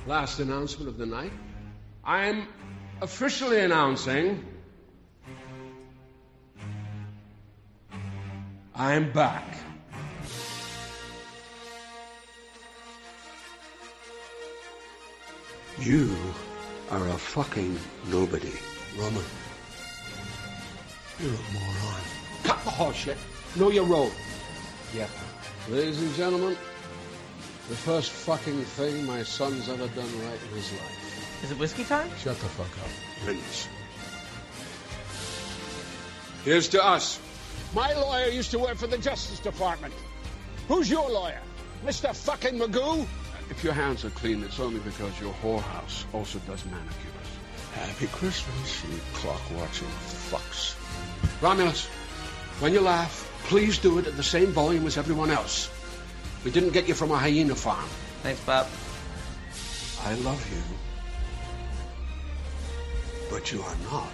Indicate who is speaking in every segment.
Speaker 1: Last announcement of the night. I'm officially announcing I'm back. You are a fucking nobody, Roman. You're a moron. Cut the horse shit. Know your road. Yeah. Ladies and gentlemen, the first fucking thing my son's ever done right in his life.
Speaker 2: Is it whiskey time?
Speaker 1: Shut the fuck up. Rinse. Here's to us. My lawyer used to work for the Justice Department. Who's your lawyer? Mr. fucking Magoo? If your hands are clean, it's only because your whorehouse also does manicures. Happy Christmas, you clock-watching fucks. Romulus, when you laugh, please do it at the same volume as everyone else. We didn't get you from a hyena farm.
Speaker 2: Thanks, Bob.
Speaker 1: I love you. But you are not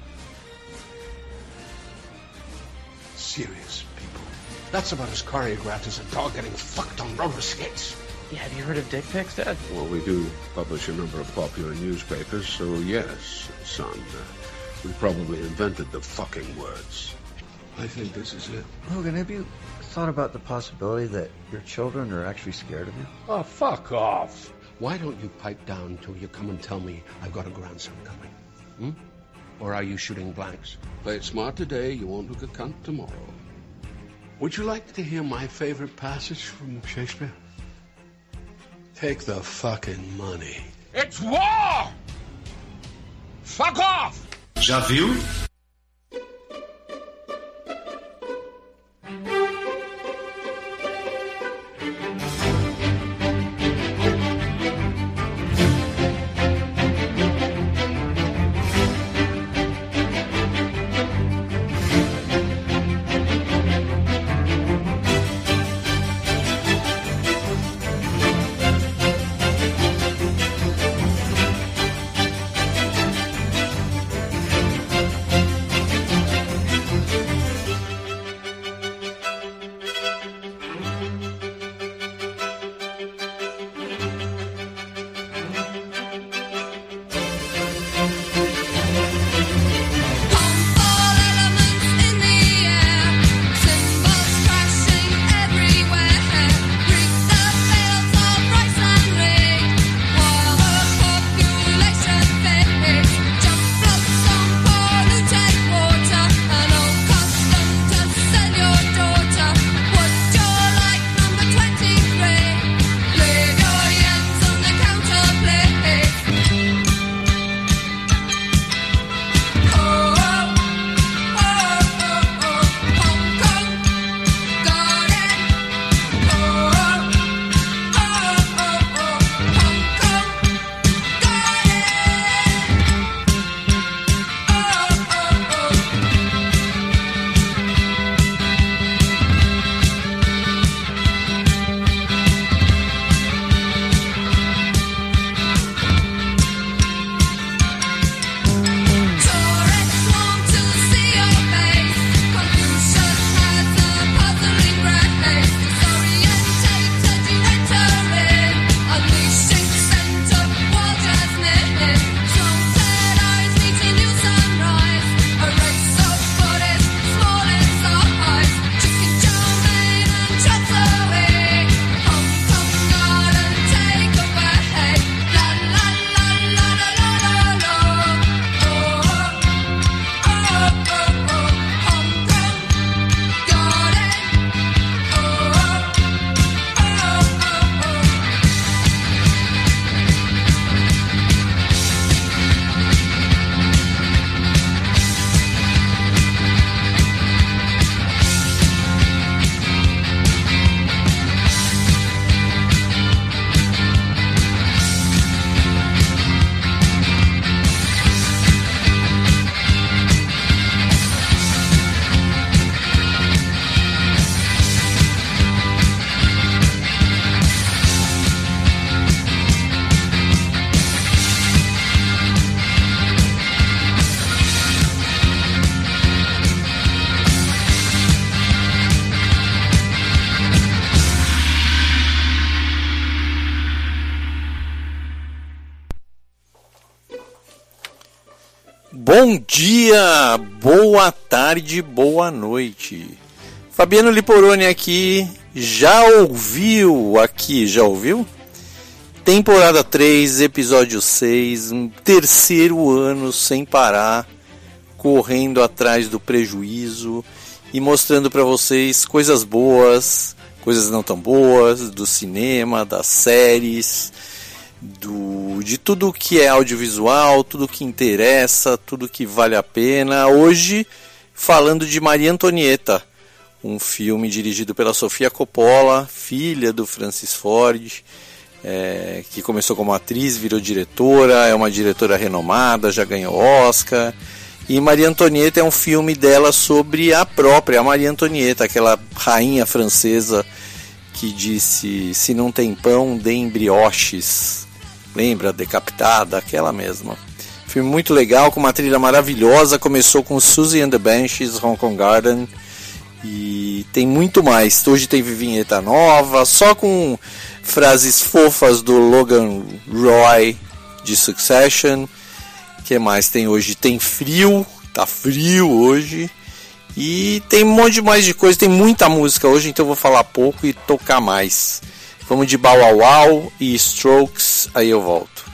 Speaker 1: serious people. That's about as choreographed as a dog getting fucked on roller skates.
Speaker 2: Yeah, have you heard of dick pics, Dad?
Speaker 1: Well, we do publish a number of popular newspapers, so yes, son. We probably invented the fucking words. I think this is it.
Speaker 3: Logan, have you thought about the possibility that your children are actually scared of you?
Speaker 1: Oh, fuck off. Why don't you pipe down till you come and tell me I've got a grandson coming? Or are you shooting blanks? Play it smart today, you won't look a cunt tomorrow. Would you like to hear my favorite passage from Shakespeare? Take the fucking money. It's war! Fuck off!
Speaker 4: Já viu? Bom dia, boa tarde, boa noite. Fabiano Liporoni aqui. Já ouviu? Temporada 3, episódio 6, um terceiro ano sem parar, correndo atrás do prejuízo e mostrando para vocês coisas boas, coisas não tão boas, do cinema, das séries, de tudo que é audiovisual, tudo que interessa, tudo que vale a pena. Hoje, falando de Maria Antonieta, um filme dirigido pela Sofia Coppola, filha do Francis Ford, que começou como atriz, virou diretora, é uma diretora renomada, já ganhou Oscar. E Maria Antonieta é um filme dela sobre a própria Maria Antonieta, aquela rainha francesa que disse: se não tem pão, deem brioches. Lembra? Decapitada, aquela mesma. Filme muito legal, com uma trilha maravilhosa. Começou com Susie and the Banshees, Hong Kong Garden. E tem muito mais. Hoje tem vinheta nova, só com frases fofas do Logan Roy de Succession. O que mais tem hoje? Tem frio, tá frio hoje. E tem um monte mais de coisa, tem muita música hoje, então eu vou falar pouco e tocar mais. Vamos de Bow Wow Wow e Strokes, aí eu volto.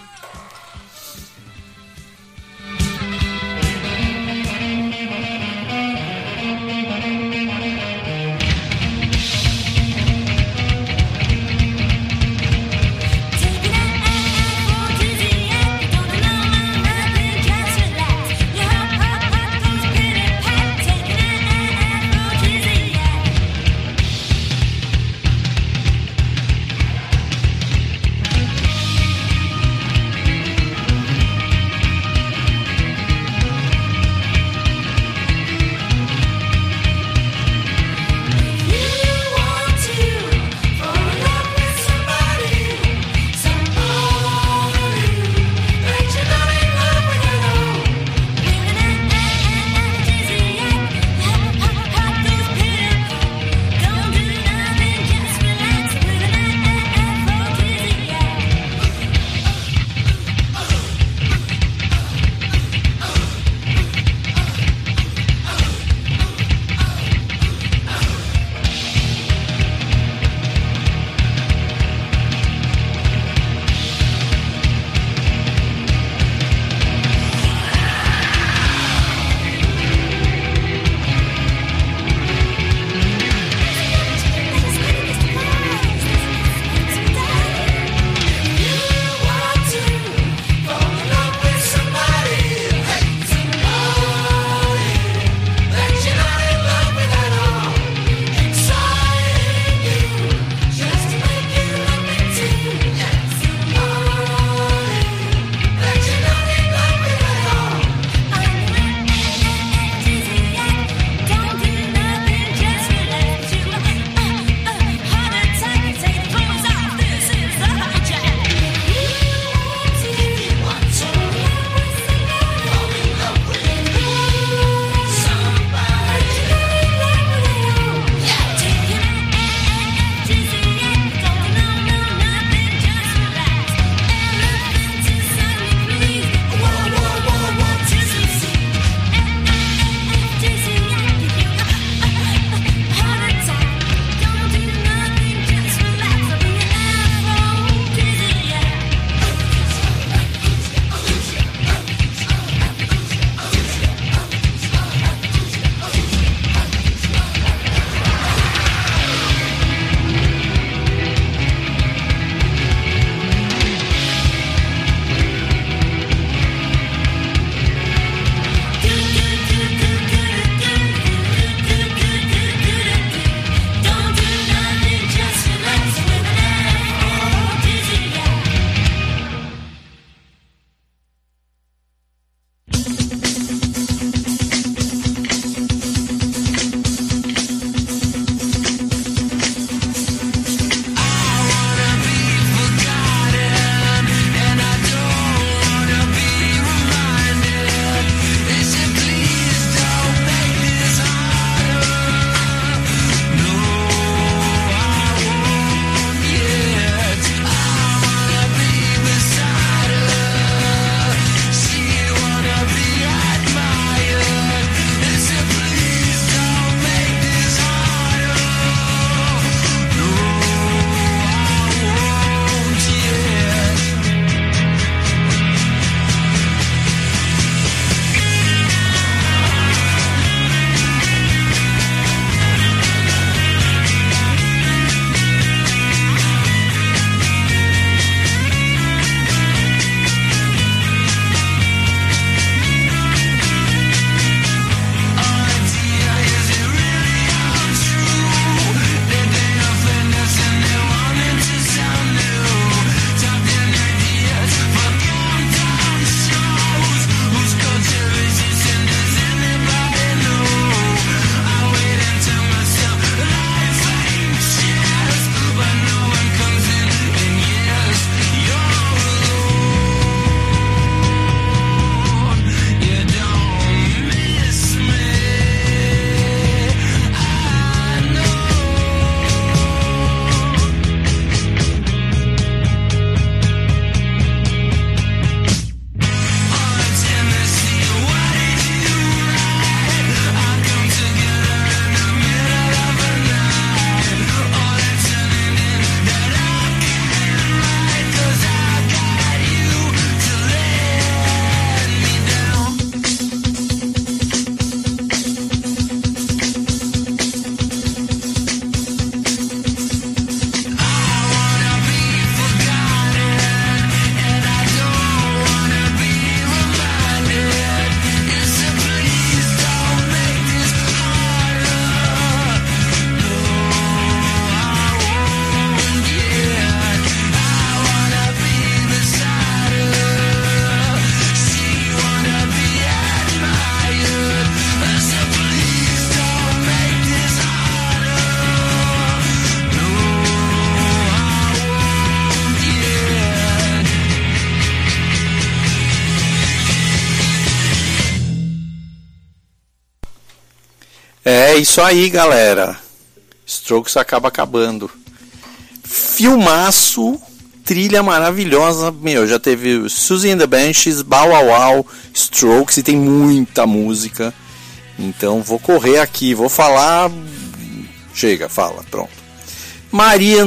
Speaker 4: É isso aí, galera. Strokes acaba acabando. Filmaço, trilha maravilhosa. Meu, já teve Susie and the Banshees, Bow Wow Wow, Strokes, e tem muita música. Então vou correr aqui, vou falar. Chega, fala, pronto. Marie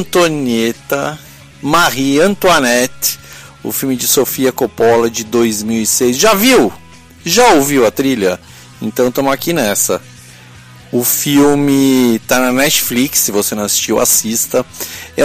Speaker 4: Antoinette, o filme de Sofia Coppola de 2006. Já viu? Já ouviu a trilha? Então estamos aqui nessa. O filme tá na Netflix, se você não assistiu, assista. É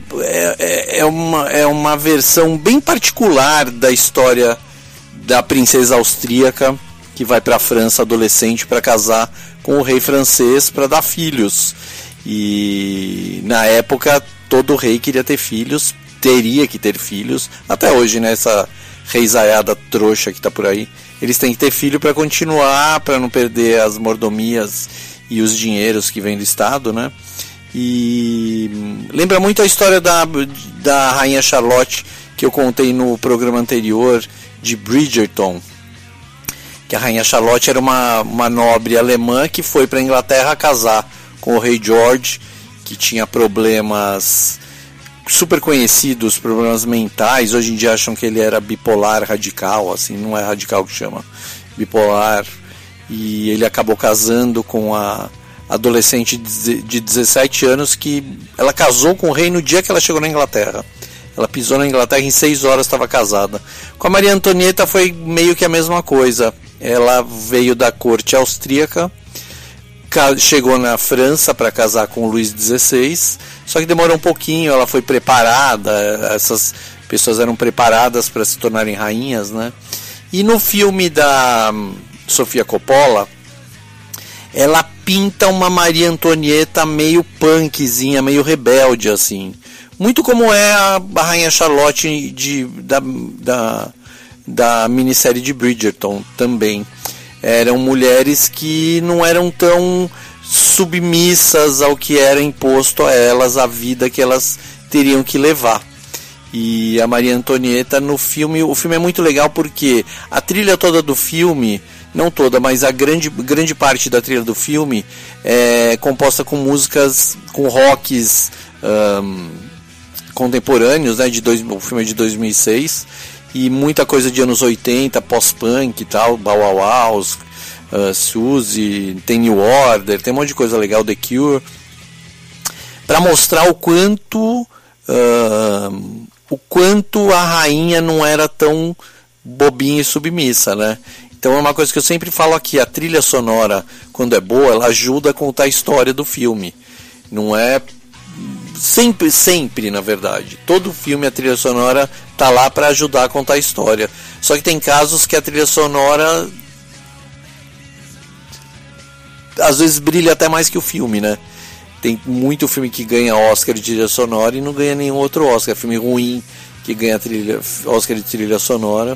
Speaker 4: uma versão bem particular da história da princesa austríaca que vai para a França adolescente para casar com o rei francês para dar filhos. E na época todo rei queria ter filhos, teria que ter filhos. Até hoje, né, essa reisaiada trouxa que tá por aí, eles têm que ter filho para continuar, para não perder as mordomias e os dinheiros que vêm do Estado, né? E lembra muito a história da Rainha Charlotte, que eu contei no programa anterior, de Bridgerton. Que a Rainha Charlotte era uma nobre alemã que foi para a Inglaterra casar com o rei George, que tinha problemas super conhecidos, problemas mentais. Hoje em dia acham que ele era bipolar radical, assim, não é radical que chama, bipolar. E ele acabou casando com a adolescente de 17 anos, que ela casou com o rei no dia que ela chegou na Inglaterra. Ela pisou na Inglaterra e em 6 horas estava casada. Com a Maria Antonieta foi meio que a mesma coisa. Ela veio da corte austríaca, chegou na França para casar com o Luís XVI, só que demorou um pouquinho, ela foi preparada, essas pessoas eram preparadas para se tornarem rainhas, né? E no filme da Sofia Coppola, ela pinta uma Maria Antonieta meio punkzinha, meio rebelde, assim. Muito como é a Rainha Charlotte da minissérie de Bridgerton também. Eram mulheres que não eram tão submissas ao que era imposto a elas, a vida que elas teriam que levar. E a Maria Antonieta no filme, o filme é muito legal porque a trilha toda do filme, não toda, mas a grande parte da trilha do filme é composta com músicas, com rocks contemporâneos, né? O filme é de 2006, e muita coisa de anos 80, pós-punk e tal, Bow Wow Wow, Suzy, tem New Order, tem um monte de coisa legal, The Cure, para mostrar o quanto a rainha não era tão bobinha e submissa, né? Então é uma coisa que eu sempre falo aqui, a trilha sonora, quando é boa, ela ajuda a contar a história do filme. Não é sempre, na verdade. Todo filme, a trilha sonora tá lá para ajudar a contar a história. Só que tem casos que a trilha sonora às vezes brilha até mais que o filme, né? Tem muito filme que ganha Oscar de trilha sonora e não ganha nenhum outro Oscar. Filme ruim que ganha Oscar de trilha sonora.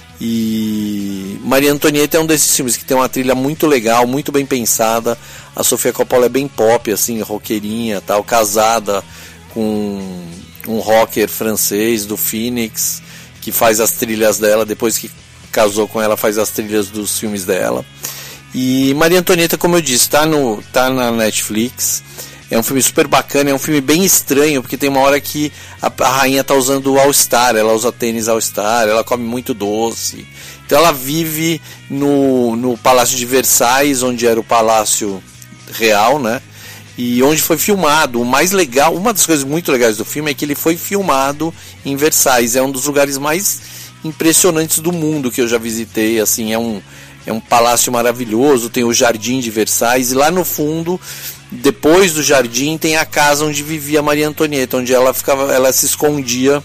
Speaker 4: E Maria Antonieta é um desses filmes que tem uma trilha muito legal, muito bem pensada. A Sofia Coppola é bem pop, assim, roqueirinha, tal, casada com um rocker francês do Phoenix, que faz as trilhas dela. Depois que casou com ela, faz as trilhas dos filmes dela. E Maria Antonieta, como eu disse, tá na Netflix. É um filme super bacana, é um filme bem estranho, porque tem uma hora que a rainha tá usando o All-Star, ela usa tênis All-Star, ela come muito doce. Então ela vive no Palácio de Versailles, onde era o Palácio Real, né? E onde foi filmado. O mais legal, uma das coisas muito legais do filme é que ele foi filmado em Versailles. É um dos lugares mais impressionantes do mundo que eu já visitei, assim, é um palácio maravilhoso, tem o Jardim de Versailles, e lá no fundo, depois do jardim, tem a casa onde vivia Maria Antonieta, onde ela se escondia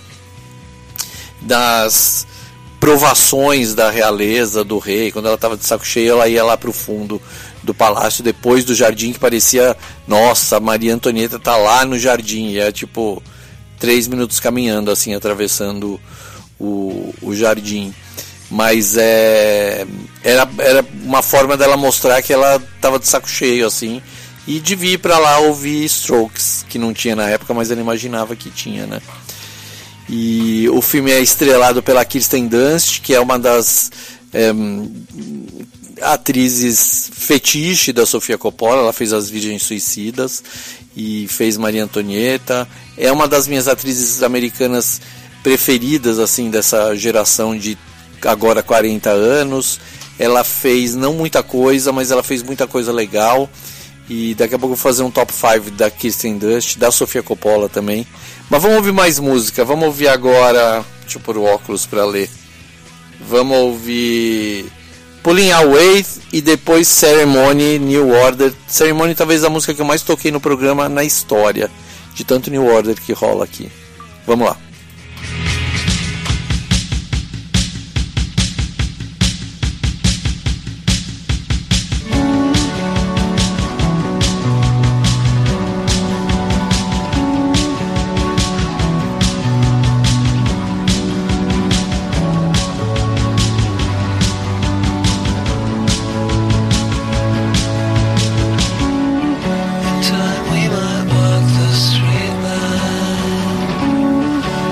Speaker 4: das provações da realeza, do rei. Quando ela estava de saco cheio, ela ia lá para o fundo do palácio, depois do jardim, que parecia, nossa, Maria Antonieta tá lá no jardim, e é tipo 3 minutos caminhando, assim, atravessando o jardim. Mas era uma forma dela mostrar que ela estava de saco cheio, assim, e de vir para lá ouvir Strokes, que não tinha na época, mas ela imaginava que tinha, né? E o filme é estrelado pela Kirsten Dunst, que é uma das atrizes fetiche da Sofia Coppola. Ela fez As Virgens Suicidas e fez Maria Antonieta. É uma das minhas atrizes americanas preferidas, assim, dessa geração de agora 40 anos. Ela fez não muita coisa, mas ela fez muita coisa legal. E daqui a pouco eu vou fazer um top 5 da Kirsten Dunst, da Sofia Coppola também. Mas vamos ouvir mais música. Vamos ouvir agora... Deixa eu pôr o óculos para ler. Vamos ouvir Pulling Away e depois Ceremony, New Order. Ceremony talvez a música que eu mais toquei no programa na história, de tanto New Order que rola aqui. Vamos lá.
Speaker 5: We might walk the street line.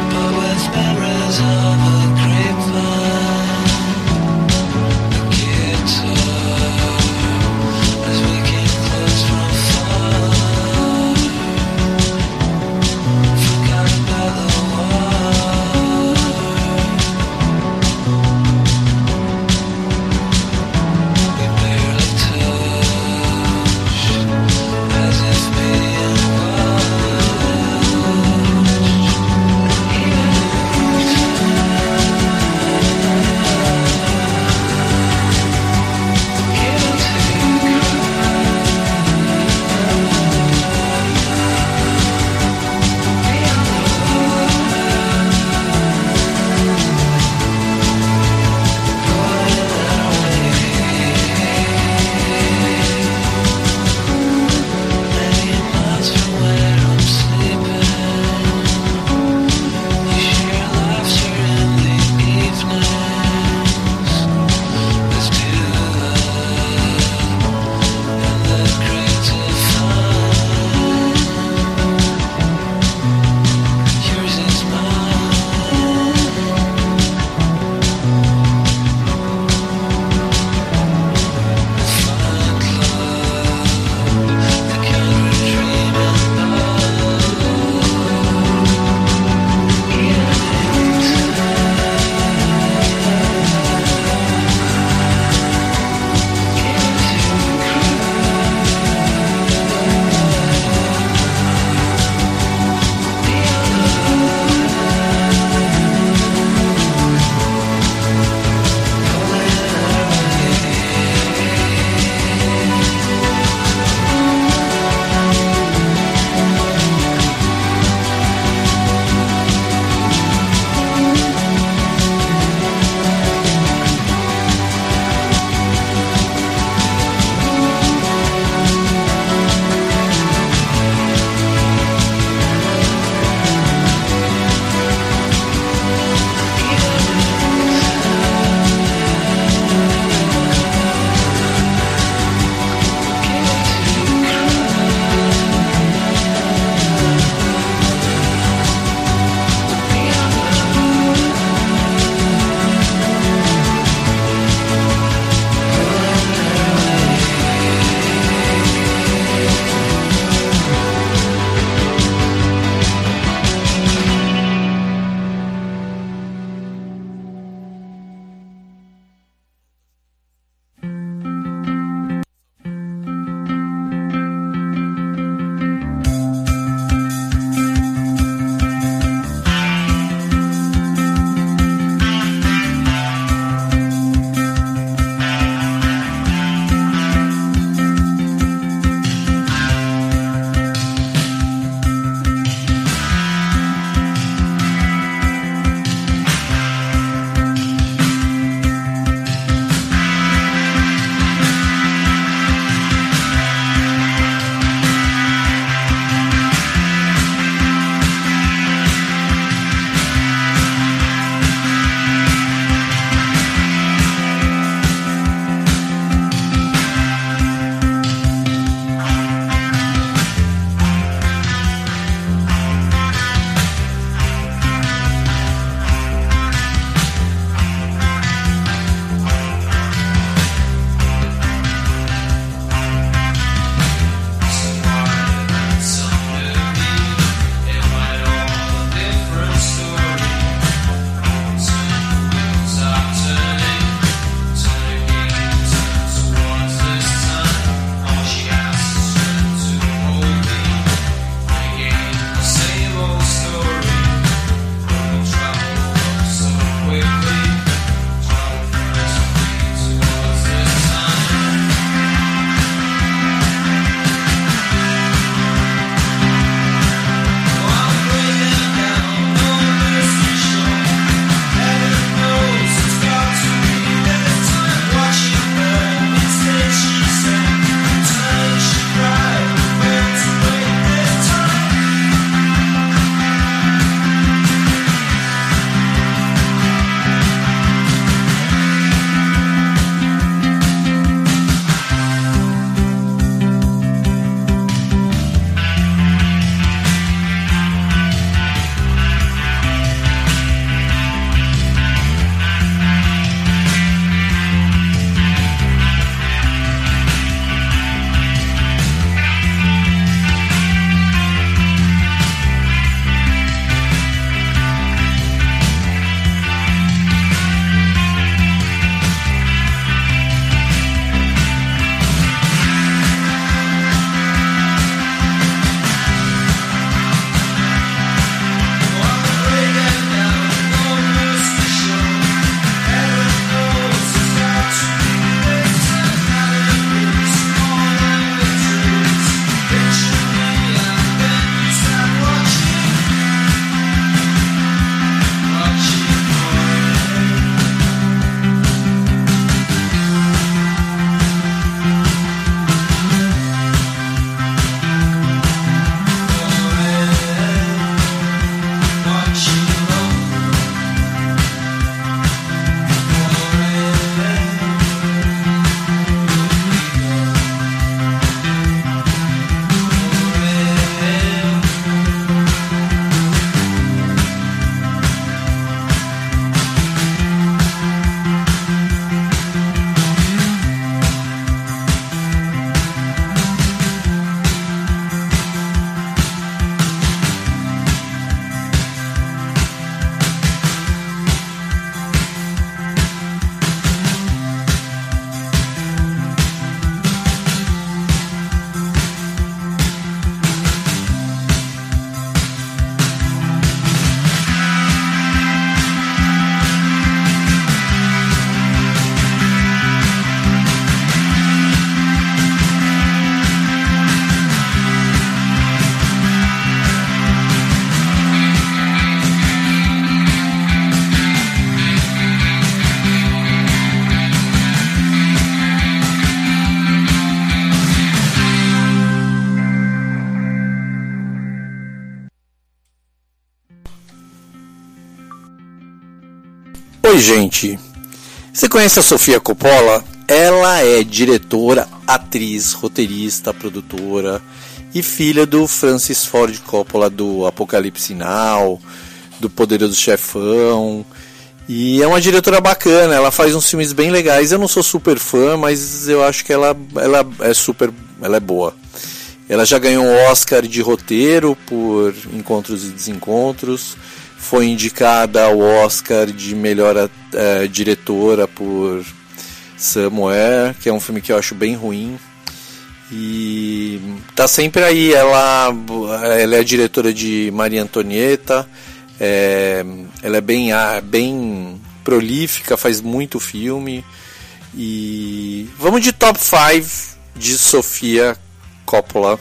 Speaker 4: gente, você conhece a Sofia Coppola? Ela é diretora, atriz, roteirista, produtora e filha do Francis Ford Coppola do Apocalipse Now, do Poderoso Chefão. E é uma diretora bacana, ela faz uns filmes bem legais. Eu não sou super fã, mas eu acho que ela é boa. Ela já ganhou um Oscar de roteiro por Encontros e Desencontros. Foi indicada ao Oscar de melhor diretora por Somewhere, que é um filme que eu acho bem ruim. E tá sempre aí. Ela é a diretora de Maria Antonieta. Ela é bem prolífica, faz muito filme. E vamos de top 5 de Sofia Coppola.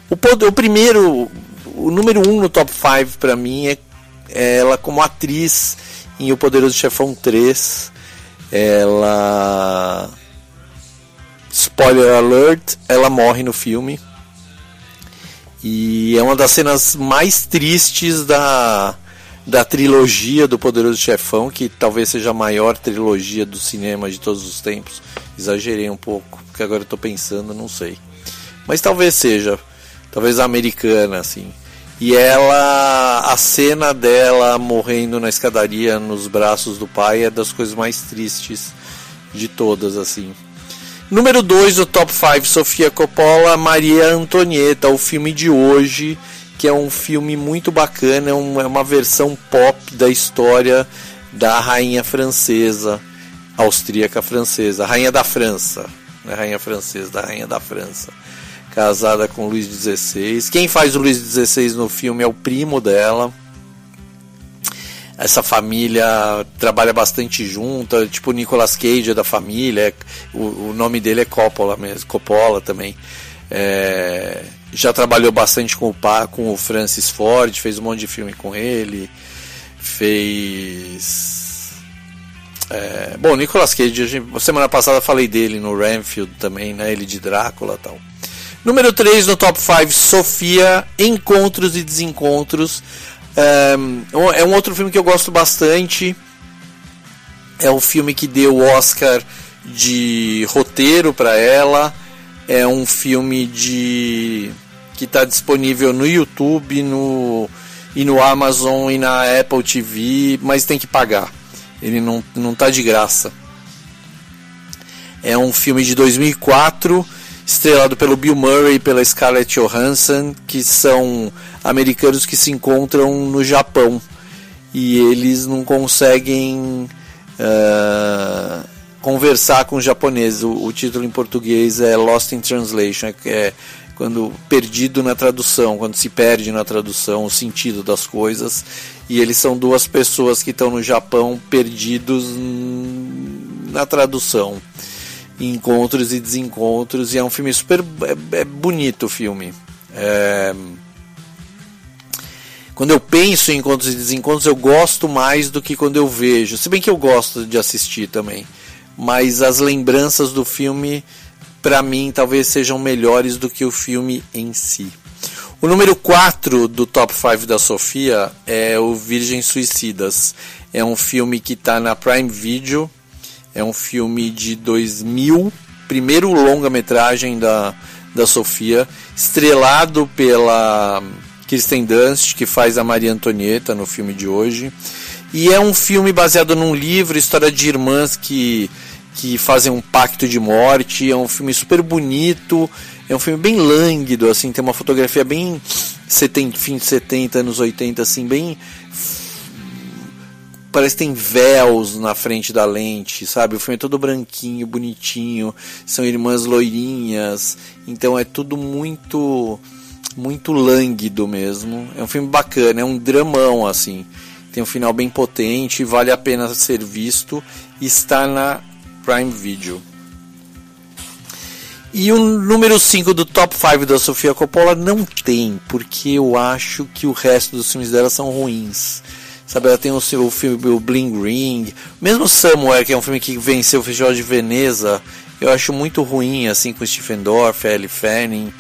Speaker 4: O número 1 no top 5 para mim é ela como atriz em O Poderoso Chefão 3. Ela, spoiler alert, ela morre no filme. E é uma das cenas mais tristes da trilogia do Poderoso Chefão, que talvez seja a maior trilogia do cinema de todos os tempos. Exagerei um pouco, porque agora eu tô pensando, não sei. Mas talvez seja, talvez a americana, assim. E a cena dela morrendo na escadaria nos braços do pai é das coisas mais tristes de todas, assim. Número 2 do top 5, Sofia Coppola, Maria Antonieta, o filme de hoje, que é um filme muito bacana, é uma versão pop da história da rainha francesa, austríaca francesa, rainha da França, não é rainha francesa, da rainha da França. Casada com Luís XVI. Quem faz o Luís XVI no filme é o primo dela. Essa família trabalha bastante junta, tipo o Nicolas Cage é da família, o nome dele é Coppola mesmo, Coppola também. Já trabalhou bastante com o Francis Ford, fez um monte de filme com ele, bom, Nicolas Cage, semana passada falei dele no Renfield também, né, ele de Drácula e tal. Número 3 no top 5, Sofia, Encontros e Desencontros. É um outro filme que eu gosto bastante. É um filme que deu o Oscar de roteiro para ela. É um filme que está disponível no YouTube e no Amazon e na Apple TV, mas tem que pagar. Ele não está de graça. É um filme de 2004, estrelado pelo Bill Murray e pela Scarlett Johansson, que são americanos que se encontram no Japão e eles não conseguem conversar com os japoneses. O título em português é Lost in Translation, é quando perdido na tradução, quando se perde na tradução o sentido das coisas, e eles são duas pessoas que estão no Japão perdidos na tradução. Encontros e Desencontros, e é um filme super bonito o filme. Quando eu penso em Encontros e Desencontros, eu gosto mais do que quando eu vejo, se bem que eu gosto de assistir também, mas as lembranças do filme para mim talvez sejam melhores do que o filme em si. O número 4 do top 5 da Sofia é o Virgens Suicidas. É um filme que está na Prime Video. É um filme de 2000, primeiro longa-metragem da Sofia, estrelado pela Kirsten Dunst, que faz a Maria Antonieta no filme de hoje. E é um filme baseado num livro, história de irmãs que fazem um pacto de morte. É um filme super bonito, é um filme bem lânguido, assim, tem uma fotografia bem fim de 70, anos 80, assim, bem... Parece que tem véus na frente da lente, sabe? O filme é todo branquinho, bonitinho, são irmãs loirinhas, então é tudo muito lânguido mesmo. É um filme bacana, é um dramão, assim, tem um final bem potente, vale a pena ser visto, e está na Prime Video. E o número 5 do top 5 da Sofia Coppola não tem, porque eu acho que o resto dos filmes dela são ruins. Sabe, ela tem o filme o Bling Ring, mesmo Somewhere, que é um filme que venceu o Festival de Veneza, eu acho muito ruim, assim, com Stephen Dorff, Elle Fanning.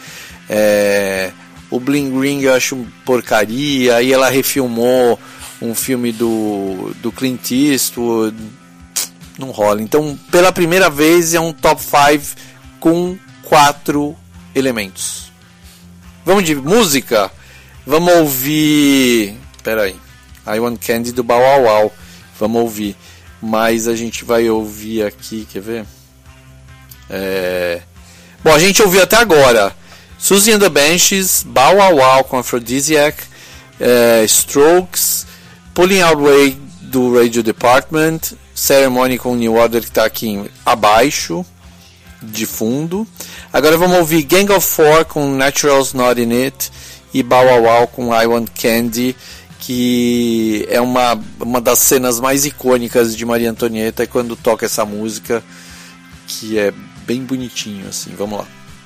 Speaker 4: O Bling Ring eu acho porcaria. Aí ela refilmou um filme do Clint Eastwood, Não rola. Então, pela primeira vez, é um top 5 com 4 elementos. Vamos de música? Vamos ouvir... Pera aí. I Want Candy do Bow Wow Wow. Vamos ouvir. Mas a gente vai ouvir aqui, quer ver? Bom, a gente ouviu até agora Susie and the Banshees, Bow Wow Wow com Aphrodisiac, Strokes, Pulling Out Way do Radio Department, Ceremony com New Order, que está aqui abaixo, de fundo. Agora vamos ouvir Gang of Four com Natural's Not In It e Bow Wow Wow com I Want Candy, que é uma das cenas mais icônicas de Maria Antonieta, quando toca essa música, que é bem bonitinho assim. Vamos lá.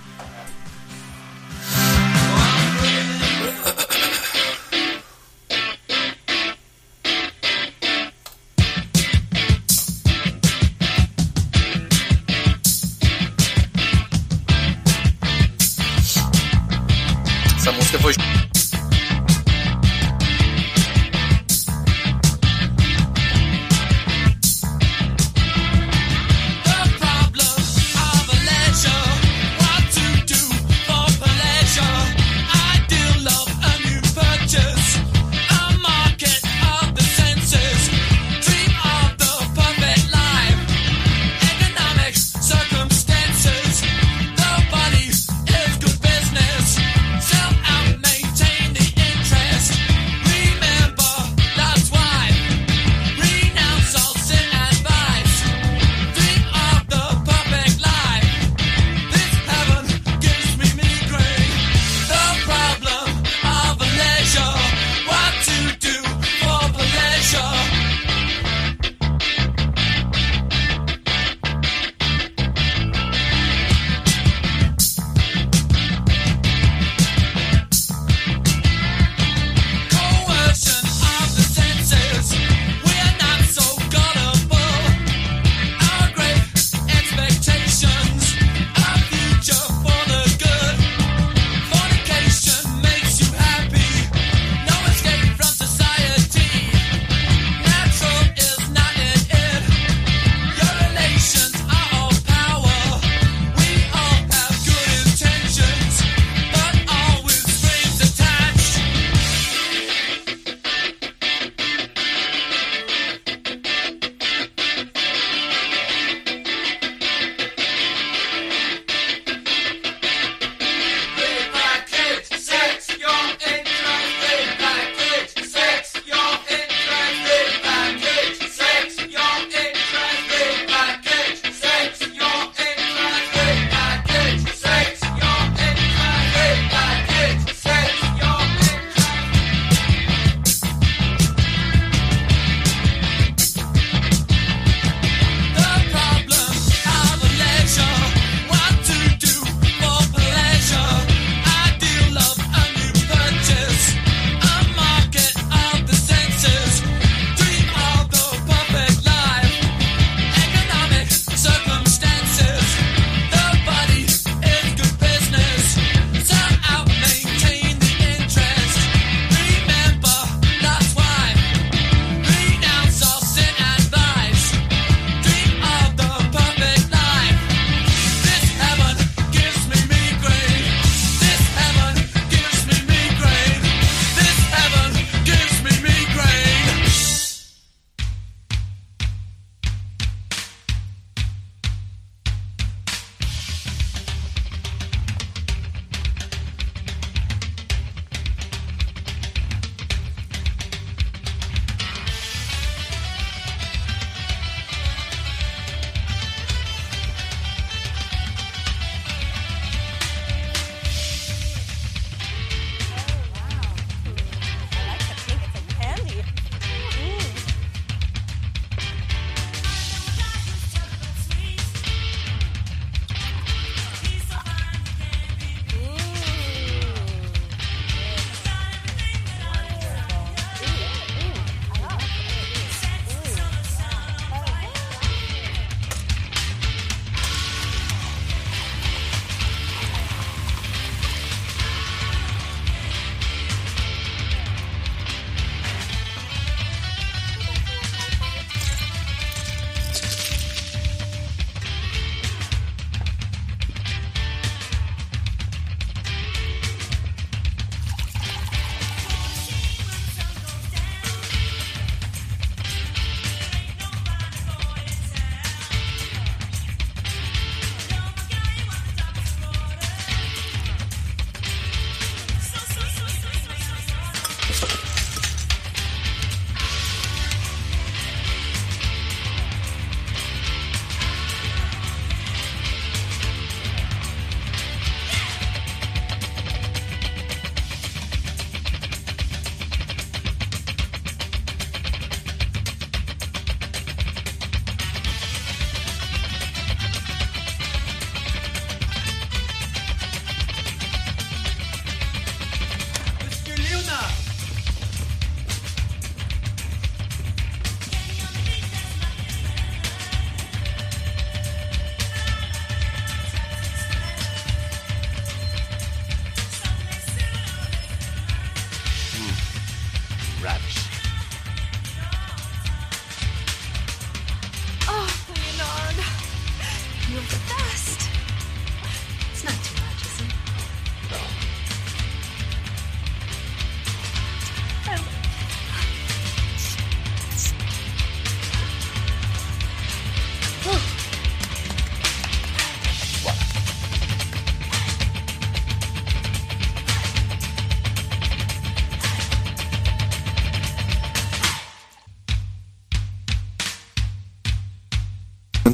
Speaker 4: Essa música foi...
Speaker 5: The problem of a leisure, what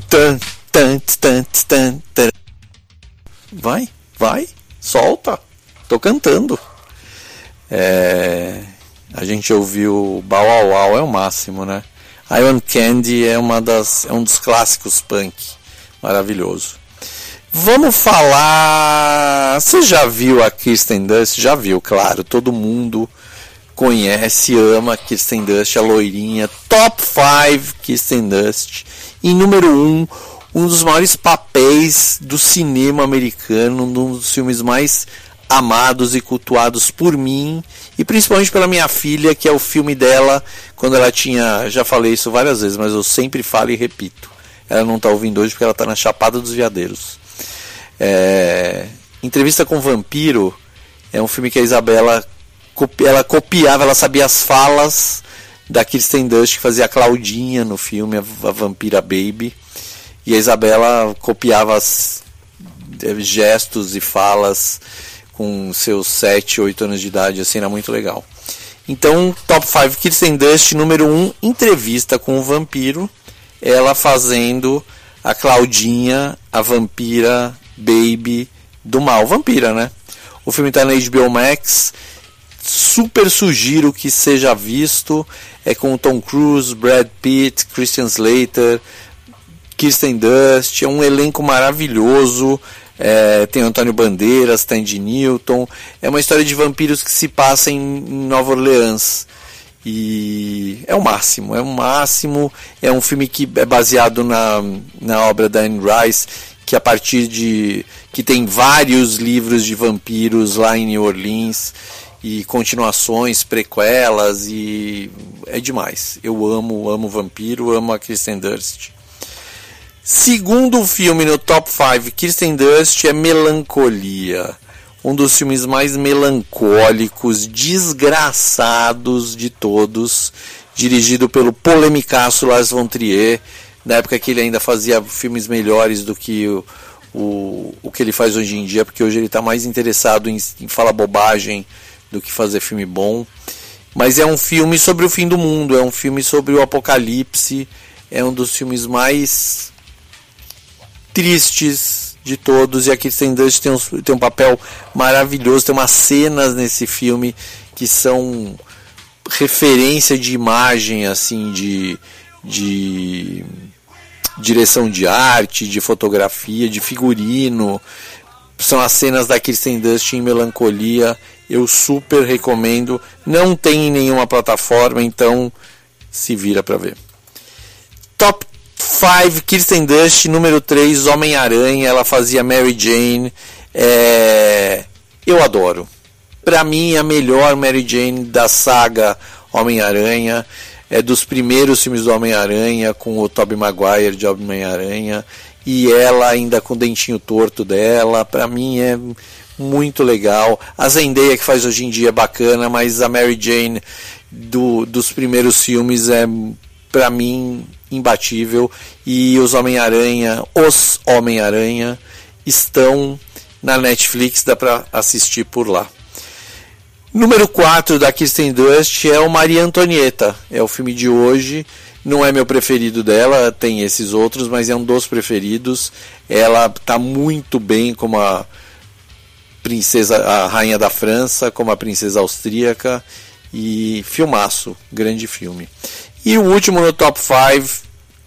Speaker 4: Tan, tan, tan, tan, tan. Vai, solta. Tô cantando. A gente ouviu Bow Wow Wow, é o máximo, né? Iron Candy é um dos clássicos punk. Maravilhoso. Vamos falar... Você já viu a Kirsten Dunst? Já viu, claro. Todo mundo conhece, ama a Kirsten Dunst, a loirinha. Top 5 Kirsten Dunst. Em número 1, um dos maiores papéis do cinema americano, um dos filmes mais amados e cultuados por mim e principalmente pela minha filha, que é o filme dela quando ela tinha, já falei isso várias vezes, mas eu sempre falo e repito, ela não está ouvindo hoje porque ela está na Chapada dos Veadeiros. Entrevista com o Vampiro é um filme que a Isabela ela copiava, ela sabia as falas da Kirsten Dunst, que fazia a Claudinha no filme, a Vampira Baby, e a Isabela copiava gestos e falas com seus 7, 8 anos de idade, assim, era muito legal. Então, Top 5 Kirsten Dunst, número 1, entrevista com o Vampiro, ela fazendo a Claudinha, a Vampira Baby do mal. Vampira, né? O filme está na HBO Max, super sugiro que seja visto, é com Tom Cruise, Brad Pitt, Christian Slater, Kirsten Dunst, é um elenco maravilhoso. Tem Antônio Bandeiras, Tandy Newton. É uma história de vampiros que se passa em Nova Orleans. E é o máximo. É um filme que é baseado na obra da Anne Rice, que a partir de... que tem vários livros de vampiros lá em New Orleans, e continuações, prequelas, e é demais. Eu amo Vampiro, amo a Kirsten Dunst. Segundo filme no Top 5 Kirsten Dunst é Melancolia, um dos filmes mais melancólicos, desgraçados de todos, dirigido pelo polemicaço Lars von Trier, na época que ele ainda fazia filmes melhores do que o que ele faz hoje em dia, porque hoje ele está mais interessado em falar bobagem do que fazer filme bom. Mas é um filme sobre o fim do mundo, é um filme sobre o apocalipse, é um dos filmes mais tristes de todos, e a Kirsten Dunst tem um papel maravilhoso, tem umas cenas nesse filme que são referência de imagem, assim, de direção de arte, de fotografia, de figurino. São as cenas da Kirsten Dunst em Melancolia, eu super recomendo. Não tem em nenhuma plataforma, então se vira pra ver. Top 5 Kirsten Dunst, número 3, Homem-Aranha, ela fazia Mary Jane. Eu adoro. Pra mim, a melhor Mary Jane da saga Homem-Aranha. É dos primeiros filmes do Homem-Aranha, com o Tobey Maguire de Homem-Aranha, e ela ainda com o dentinho torto dela. Pra mim é muito legal. A Zendaya que faz hoje em dia é bacana, mas a Mary Jane dos primeiros filmes é, pra mim, imbatível. E os Homem-Aranha estão na Netflix, dá pra assistir por lá. Número 4 da Kirsten Dunst é o Maria Antonieta, é o filme de hoje. Não é meu preferido dela, tem esses outros, mas é um dos preferidos. Ela está muito bem como a princesa, a rainha da França, como a princesa austríaca, e filmaço, grande filme. E o último no Top 5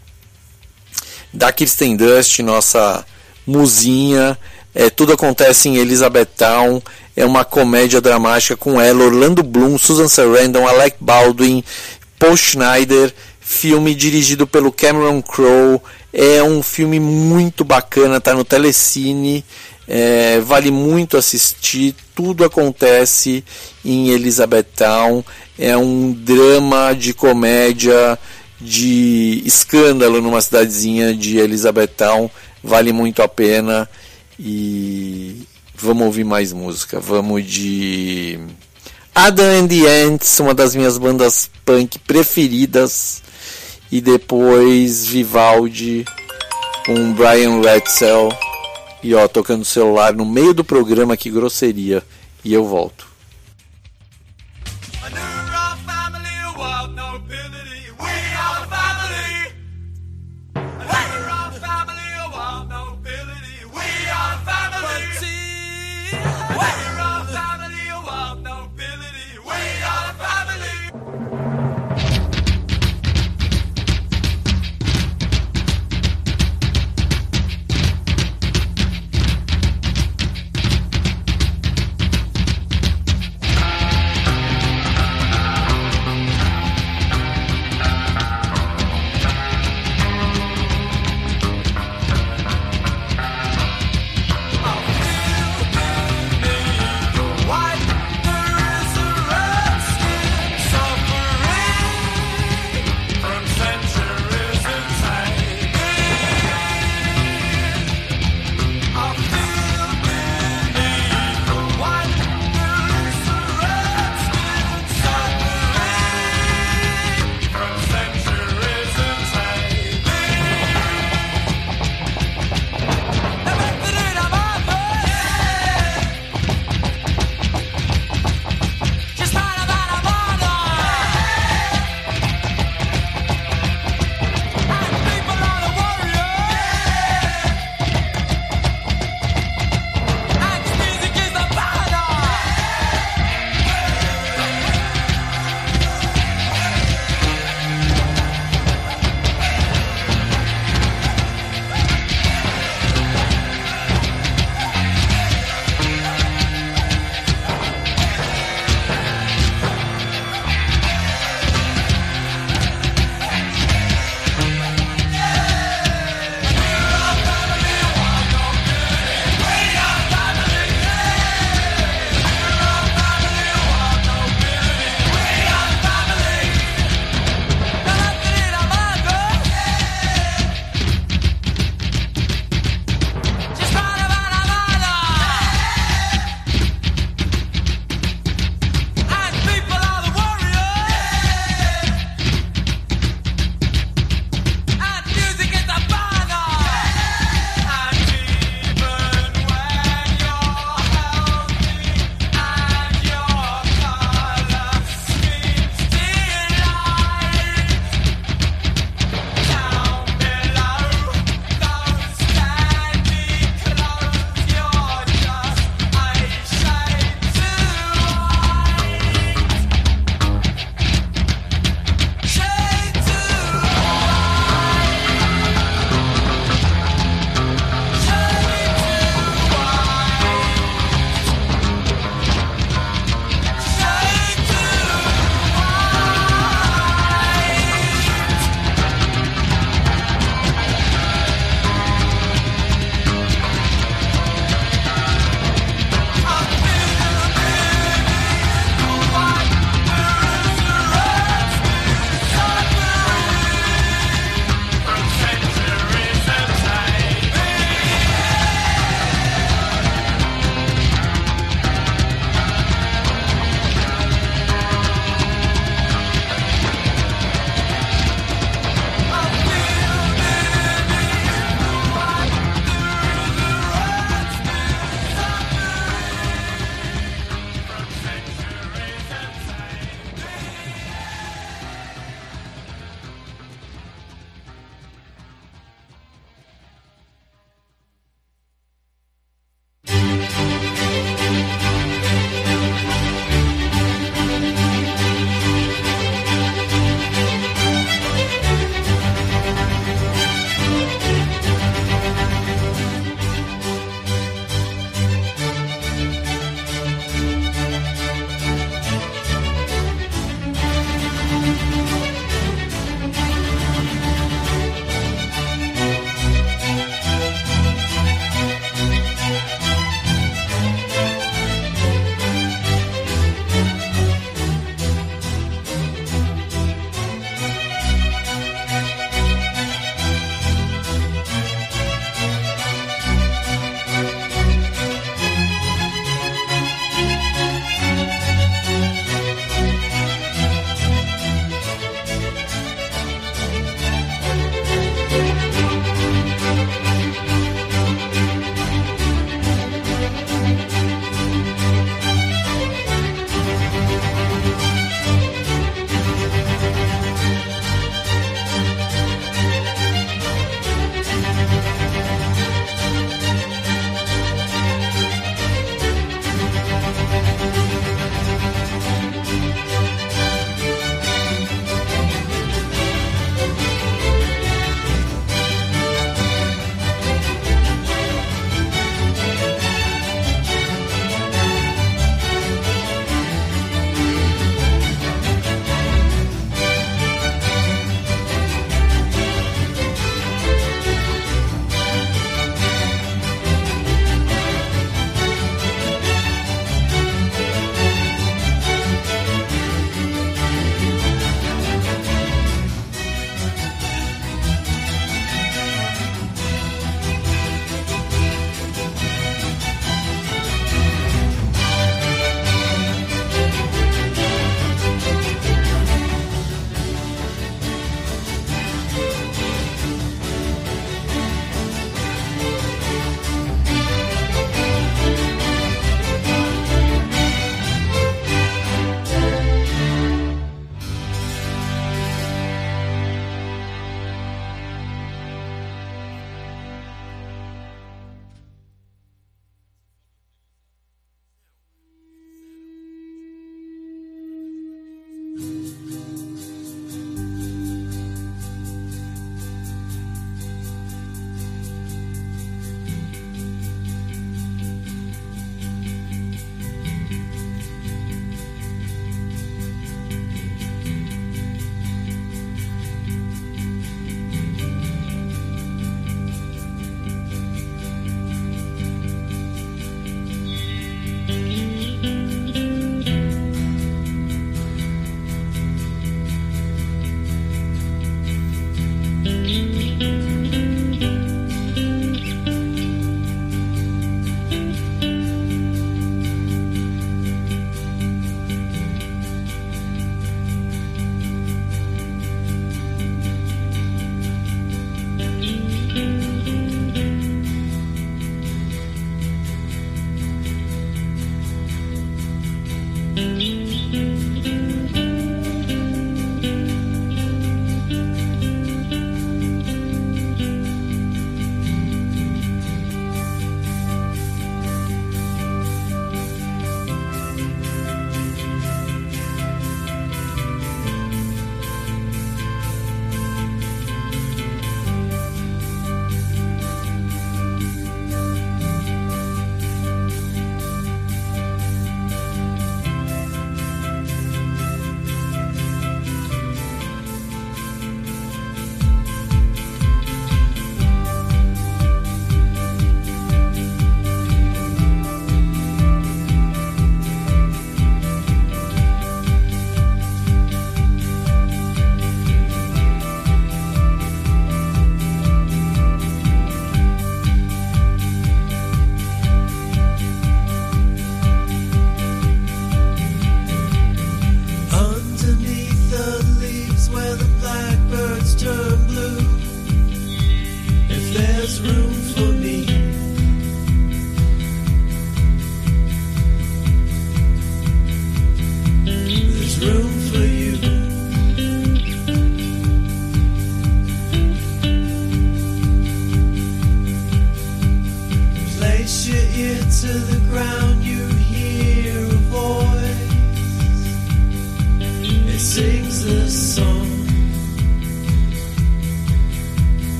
Speaker 4: da Kirsten Dunst, nossa musinha, Tudo Acontece em Elizabethtown. É uma comédia dramática com ela, Orlando Bloom, Susan Sarandon, Alec Baldwin, Paul Schneider. Filme dirigido pelo Cameron Crowe. É um filme muito bacana, tá no Telecine. Vale muito assistir. Tudo Acontece em Elizabethtown. É um drama de comédia, de escândalo numa cidadezinha de Elizabethtown. Vale muito a pena. E vamos ouvir mais música. Vamos de Adam and the Ants, uma das minhas bandas punk preferidas. E depois Vivaldi com Brian Retzel. E ó, tocando o celular no meio do programa, que grosseria. E eu volto.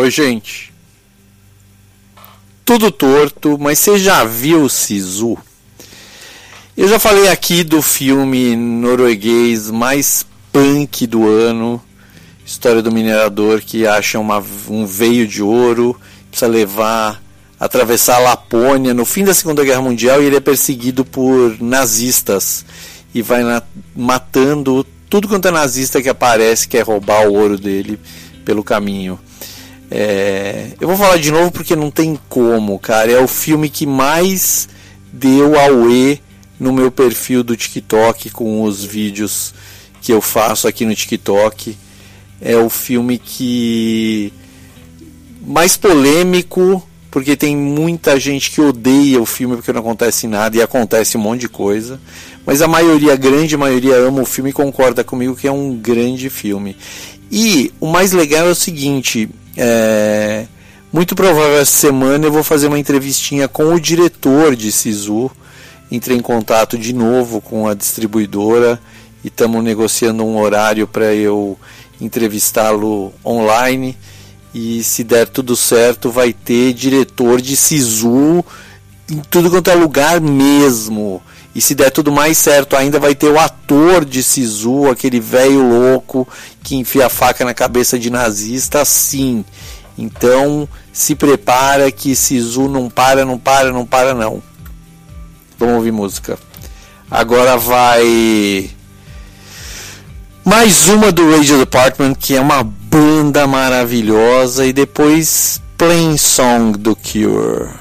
Speaker 4: Oi, gente. Tudo torto, mas você já viu Sisu? Eu já falei aqui do filme norueguês mais punk do ano, história do minerador que acha um veio de ouro, precisa atravessar a Lapônia no fim da Segunda Guerra Mundial, e ele é perseguido por nazistas e vai matando tudo quanto é nazista que aparece, quer roubar o ouro dele pelo caminho. Eu vou falar de novo porque não tem como, cara. É o filme que mais deu auê no meu perfil do TikTok, com os vídeos que eu faço aqui no TikTok. É o filme que mais polêmico, porque tem muita gente que odeia o filme porque não acontece nada, e acontece um monte de coisa, mas a grande maioria ama o filme e concorda comigo que é um grande filme. E o mais legal é o seguinte, muito provável essa semana eu vou fazer uma entrevistinha com o diretor de Sisu. Entrei em contato de novo com a distribuidora e estamos negociando um horário para eu entrevistá-lo online. E se der tudo certo, vai ter diretor de Sisu em tudo quanto é lugar mesmo. E se der tudo mais certo ainda, vai ter o ator de Sisu, aquele velho louco que enfia a faca na cabeça de nazista, sim. Então se prepara que Sisu não para não. Vamos ouvir música. Agora vai mais uma do Radio Department, que é uma banda maravilhosa, e depois Plain Song do Cure.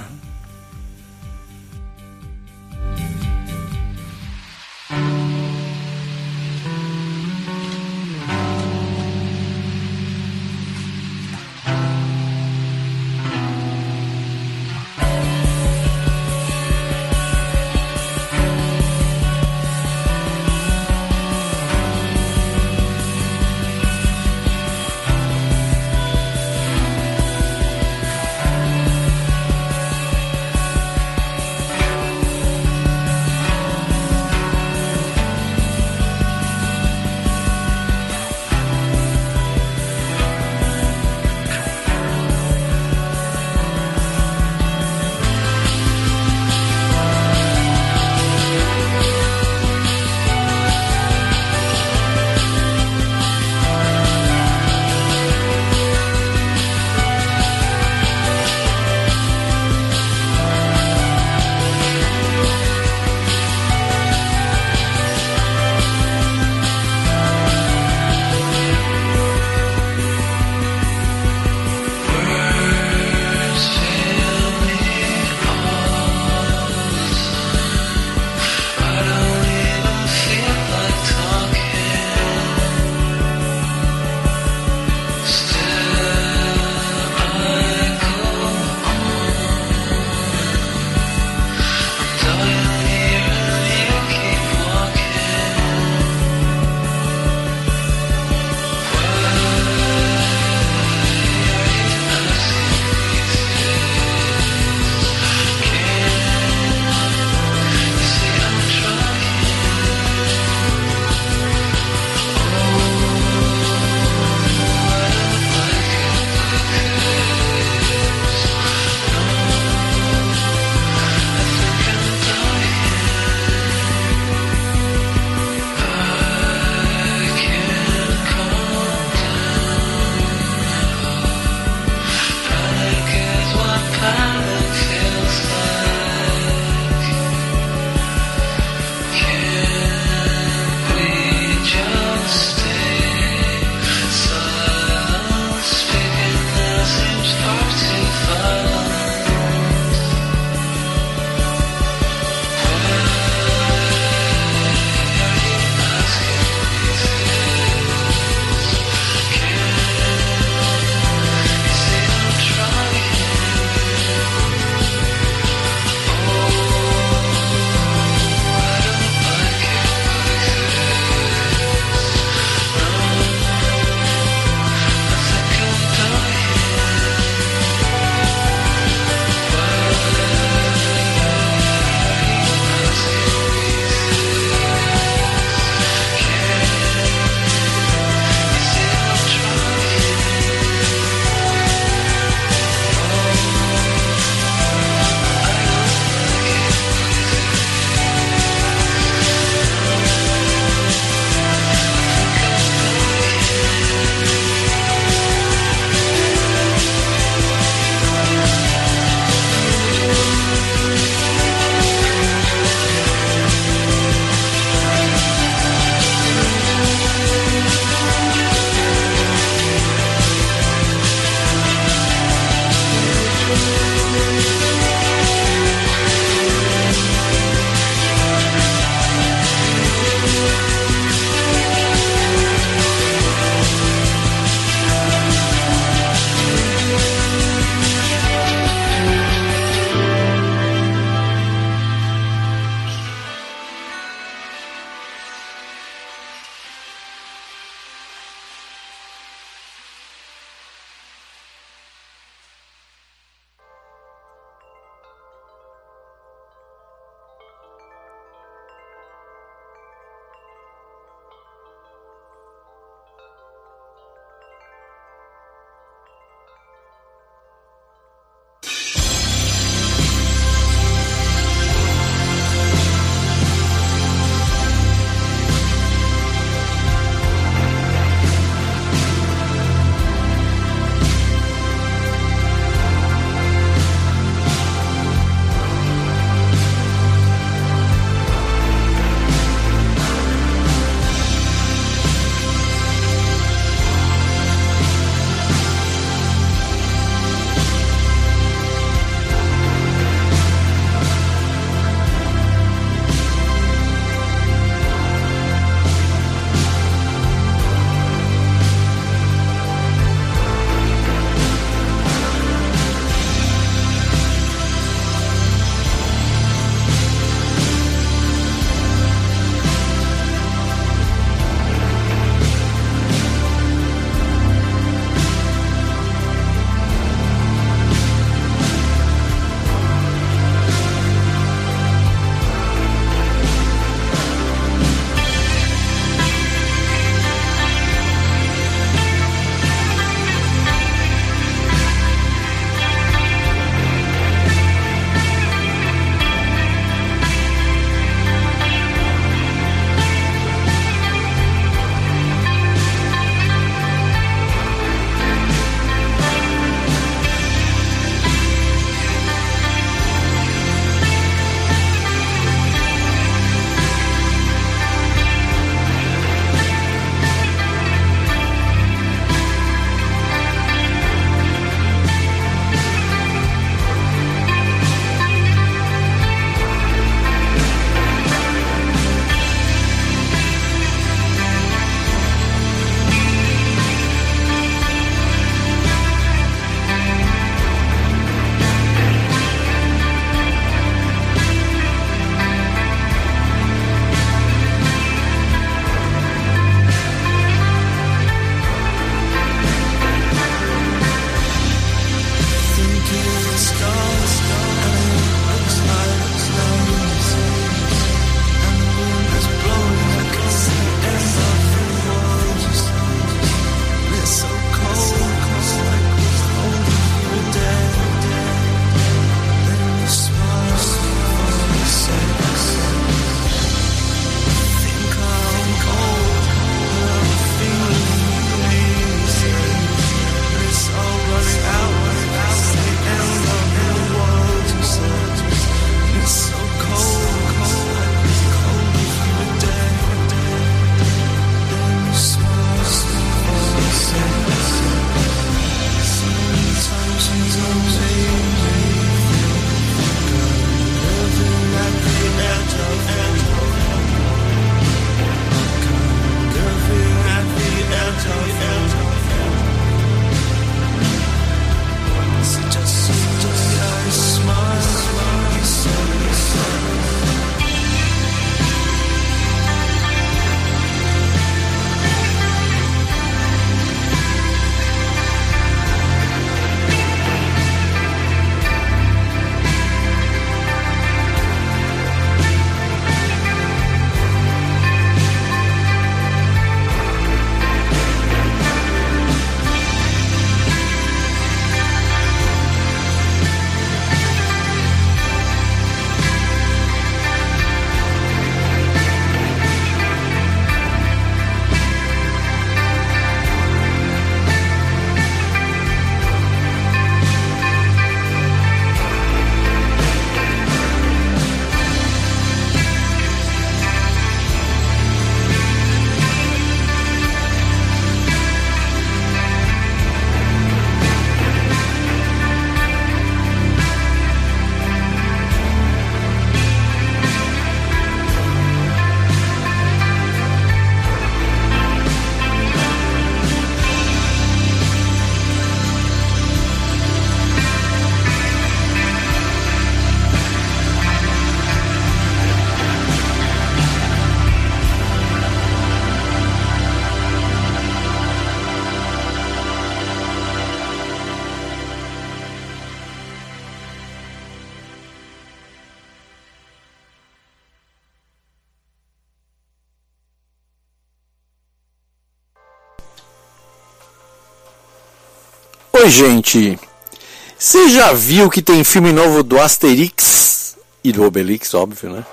Speaker 4: gente, você já viu que tem filme novo do Asterix e do Obelix, óbvio, né?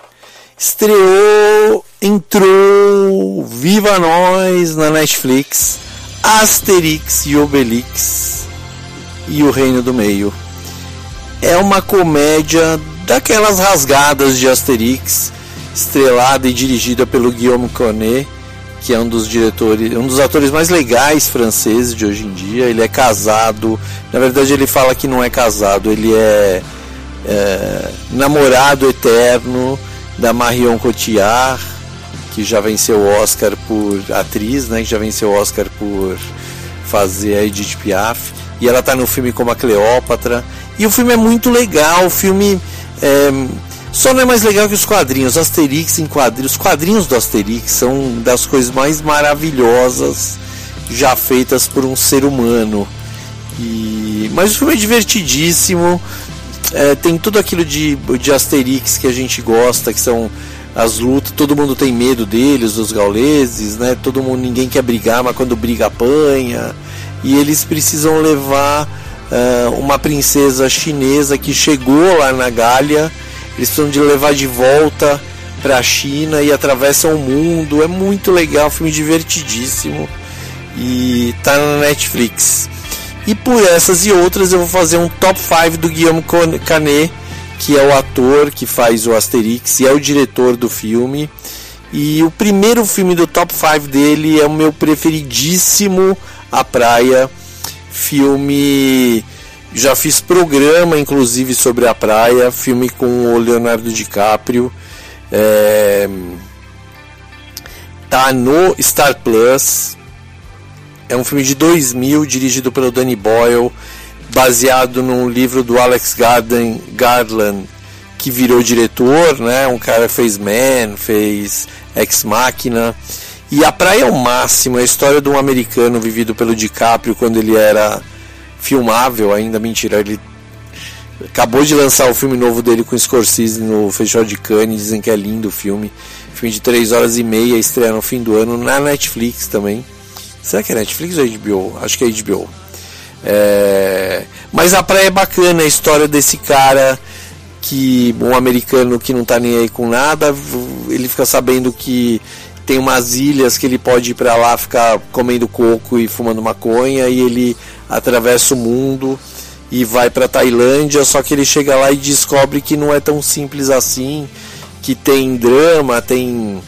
Speaker 4: Entrou, viva nós, na Netflix, Asterix e Obelix e o Reino do Meio. É uma comédia daquelas rasgadas de Asterix, estrelada e dirigida pelo Guillaume Canet, que é um dos atores mais legais franceses de hoje em dia. Ele é casado, na verdade ele fala que não é casado, ele é namorado eterno da Marion Cotillard, que já venceu o Oscar por atriz, né, que já venceu o Oscar por fazer a Edith Piaf, e ela está no filme como a Cleópatra, e o filme é muito legal. O filme só não é mais legal que os quadrinhos. Asterix em quadrinhos, os quadrinhos do Asterix são das coisas mais maravilhosas já feitas por um ser humano. Mas o filme é divertidíssimo, tem tudo aquilo de Asterix que a gente gosta, que são as lutas, todo mundo tem medo deles, dos gauleses, né? Ninguém quer brigar, mas quando briga apanha, e eles precisam levar uma princesa chinesa que chegou lá na Gália. Eles precisam de levar de volta para a China e atravessam o mundo. É muito legal, um filme divertidíssimo, e tá na Netflix. E por essas e outras eu vou fazer um top 5 do Guillaume Canet, que é o ator que faz o Asterix e é o diretor do filme. E o primeiro filme do top 5 dele é o meu preferidíssimo, A Praia. Filme, já fiz programa inclusive sobre A Praia, filme com o Leonardo DiCaprio, tá no Star Plus. É um filme de 2000, dirigido pelo Danny Boyle, baseado num livro do Alex Garland, que virou diretor, né? Um cara que fez Man, fez Ex Machina. E A Praia é o máximo, é a história de um americano vivido pelo DiCaprio quando ele era filmável ainda. Mentira, ele acabou de lançar o filme novo dele com Scorsese no Festival de Cannes, dizem que é lindo o filme. Filme de 3 horas e meia, estreia no fim do ano na Netflix também. Será que é Netflix ou HBO? Acho que é HBO. Mas A Praia é bacana, a história desse cara, um americano que não tá nem aí com nada. Ele fica sabendo que tem umas ilhas que ele pode ir para lá ficar comendo coco e fumando maconha, e ele atravessa o mundo e vai para Tailândia. Só que ele chega lá e descobre que não é tão simples assim, que tem drama, tem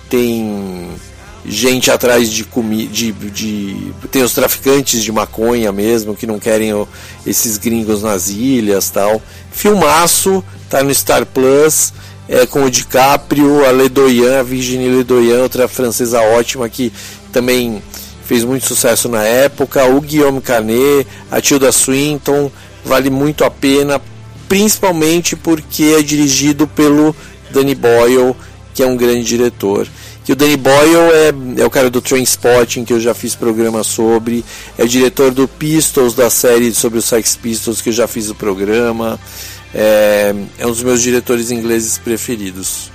Speaker 4: gente atrás de comida, tem os traficantes de maconha mesmo, que não querem esses gringos nas ilhas, tal. Filmaço, tá no Star Plus, com o DiCaprio, a Ledoyen, a Virginie Ledoyen, outra francesa ótima que também fez muito sucesso na época, o Guillaume Canet, a Tilda Swinton. Vale muito a pena, principalmente porque é dirigido pelo Danny Boyle, que é um grande diretor. Que o Danny Boyle é o cara do Trainspotting, que eu já fiz programa sobre, é o diretor do Pistols, da série sobre os Sex Pistols, que eu já fiz o programa. É um dos meus diretores ingleses preferidos.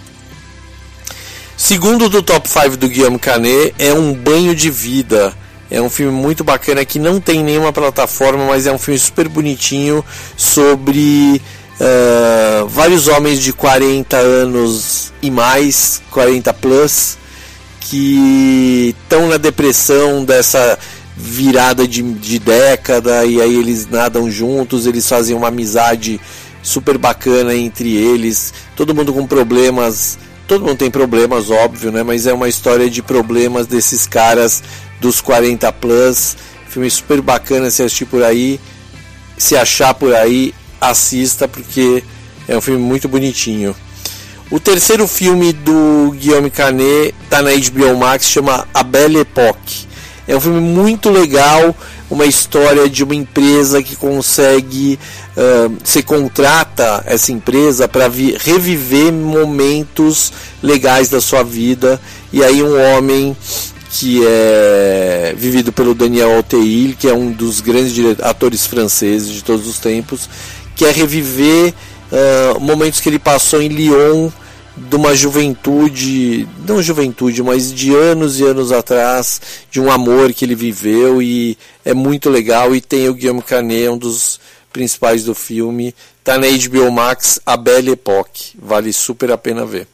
Speaker 4: Segundo do top 5 do Guillaume Canet é Um Banho de Vida. É um filme muito bacana que não tem nenhuma plataforma, mas é um filme super bonitinho sobre vários homens de 40 anos e mais, 40 plus, que estão na depressão dessa virada de década, e aí eles nadam juntos, eles fazem uma amizade super bacana entre eles. Todo mundo com problemas, todo mundo tem problemas, óbvio, né? Mas é uma história de problemas desses caras dos 40 plus. Filme super bacana, se assistir por aí, se achar por aí, assista, porque é um filme muito bonitinho. O terceiro filme do Guillaume Canet está na HBO Max, chama A Belle Époque. É um filme muito legal, uma história de uma empresa que consegue, você contrata essa empresa para reviver momentos legais da sua vida, e aí um homem que é vivido pelo Daniel Auteuil, que é um dos grandes atores franceses de todos os tempos, quer reviver momentos que ele passou em Lyon, de uma juventude, não juventude, mas de anos e anos atrás, de um amor que ele viveu, e é muito legal. E tem o Guillaume Canet, um dos principais do filme, tá na HBO Max, A Belle Époque, vale super a pena ver.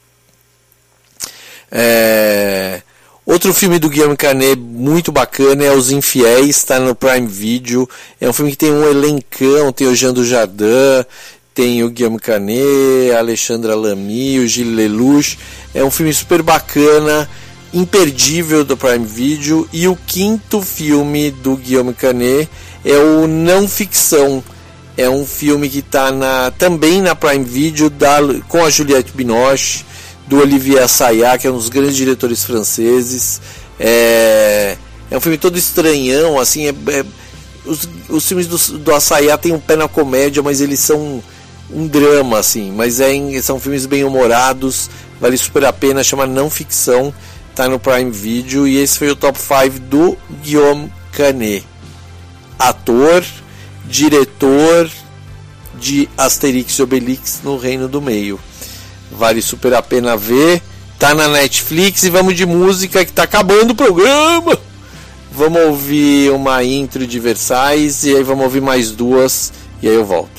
Speaker 4: Outro filme do Guillaume Canet muito bacana é Os Infiéis, está no Prime Video. É um filme que tem um elencão, tem o Jean Dujardin, tem o Guillaume Canet, a Alexandra Lamy, o Gilles Lelouch. É um filme super bacana, imperdível do Prime Video. E o quinto filme do Guillaume Canet é o Não Ficção. É um filme que está também na Prime Video, com a Juliette Binoche, do Olivier Assayas, que é um dos grandes diretores franceses. É um filme todo estranhão, assim. Os filmes do Assayas têm um pé na comédia, mas eles são um drama, assim. Mas são filmes bem humorados, vale super a pena. Chama Não Ficção, tá no Prime Video. E esse foi o top 5 do Guillaume Canet, ator, diretor de Asterix e Obelix no Reino do Meio. Vale super a pena ver. Tá na Netflix. E vamos de música, que tá acabando o programa. Vamos ouvir uma intro de Versailles, e aí vamos ouvir mais duas, e aí eu volto.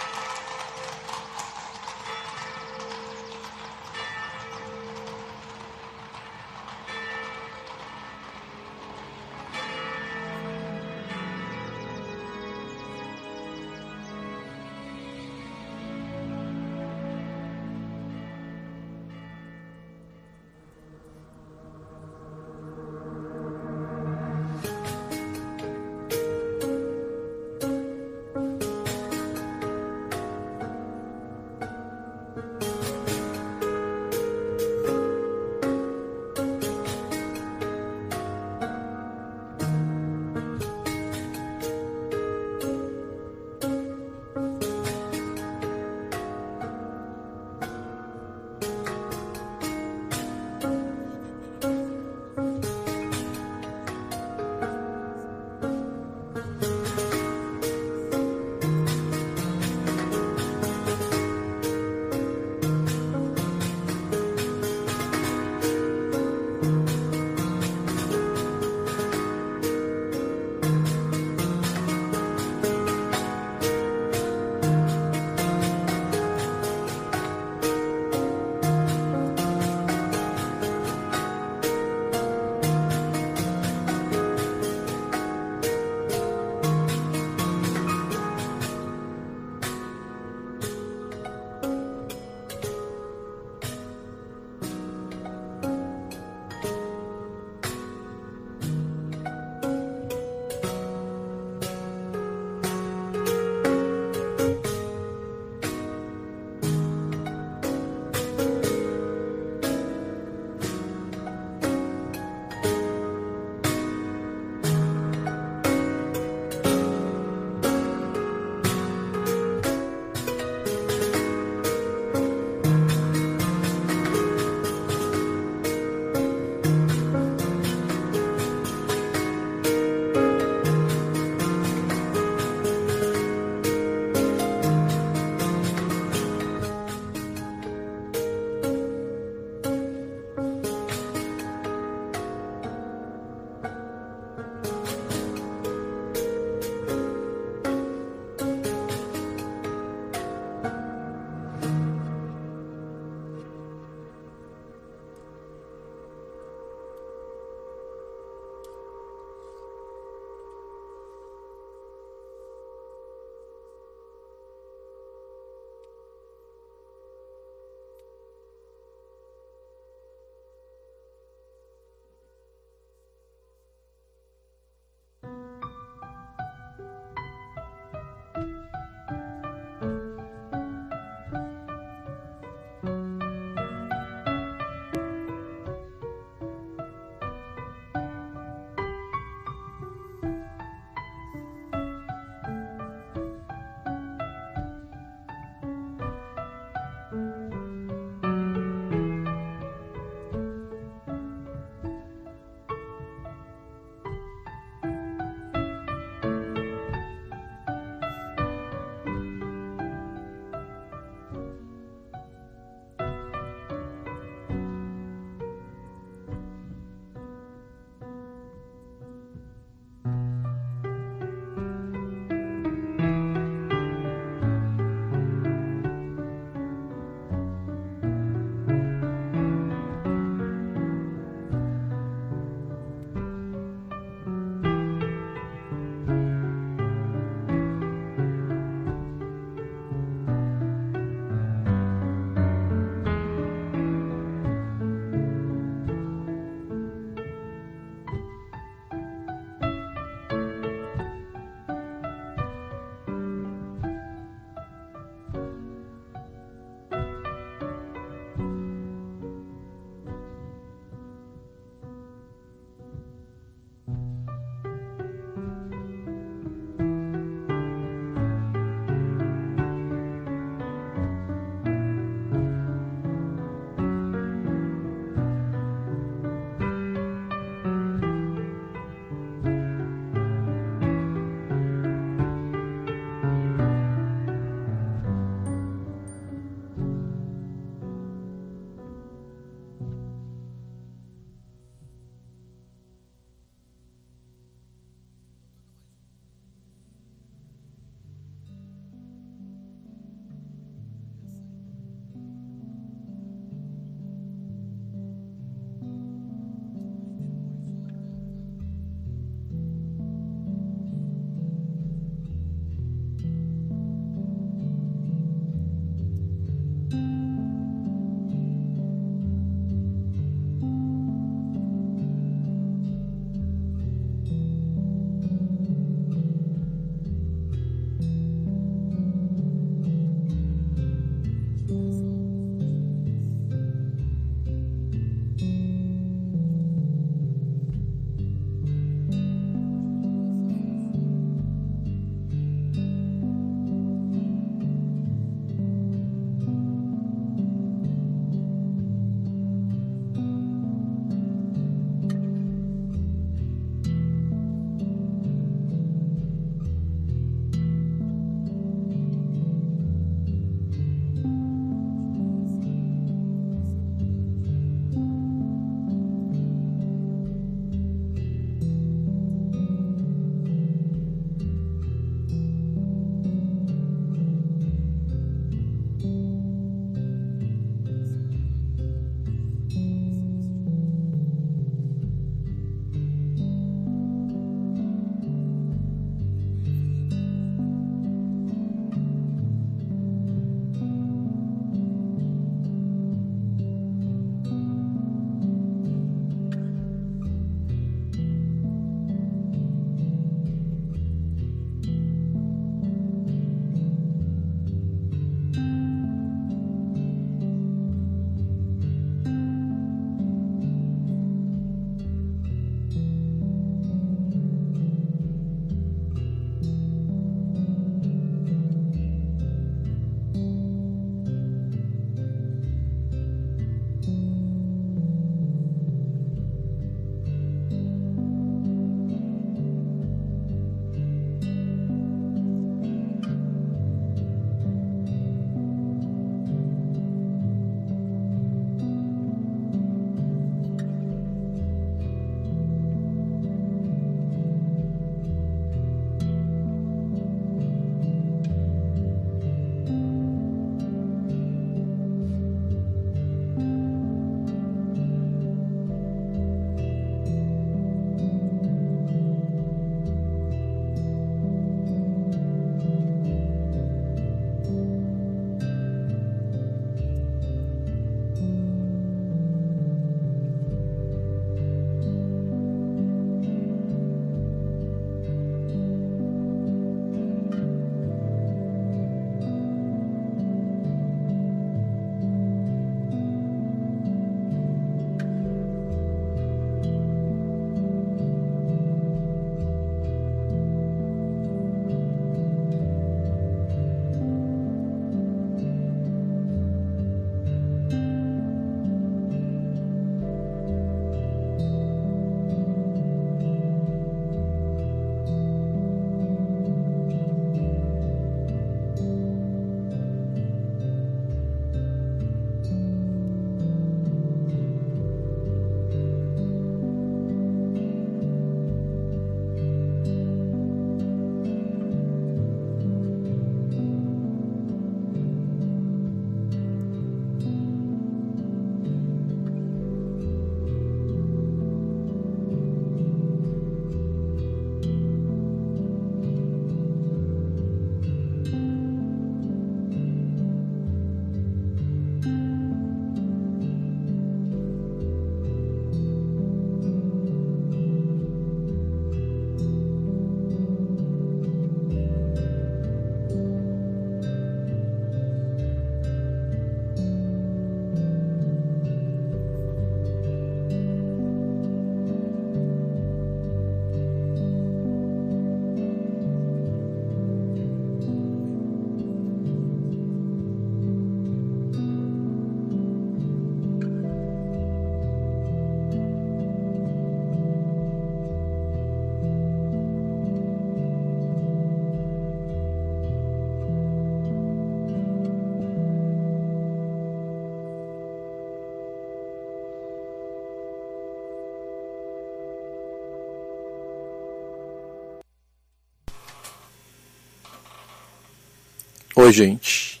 Speaker 4: Oi, gente.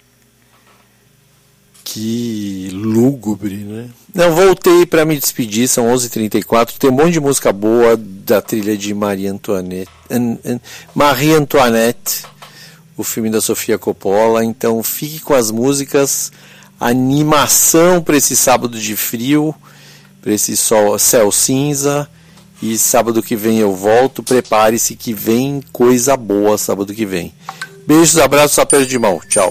Speaker 4: Que lúgubre, né? Não, voltei para me despedir, são 11h34. Tem um monte de música boa da trilha de Marie Antoinette. o filme da Sofia Coppola. Então fique com as músicas, animação para esse sábado de frio, para esse céu cinza. E sábado que vem eu volto. Prepare-se que vem coisa boa sábado que vem. Beijos, abraços, aperto de mão. Tchau.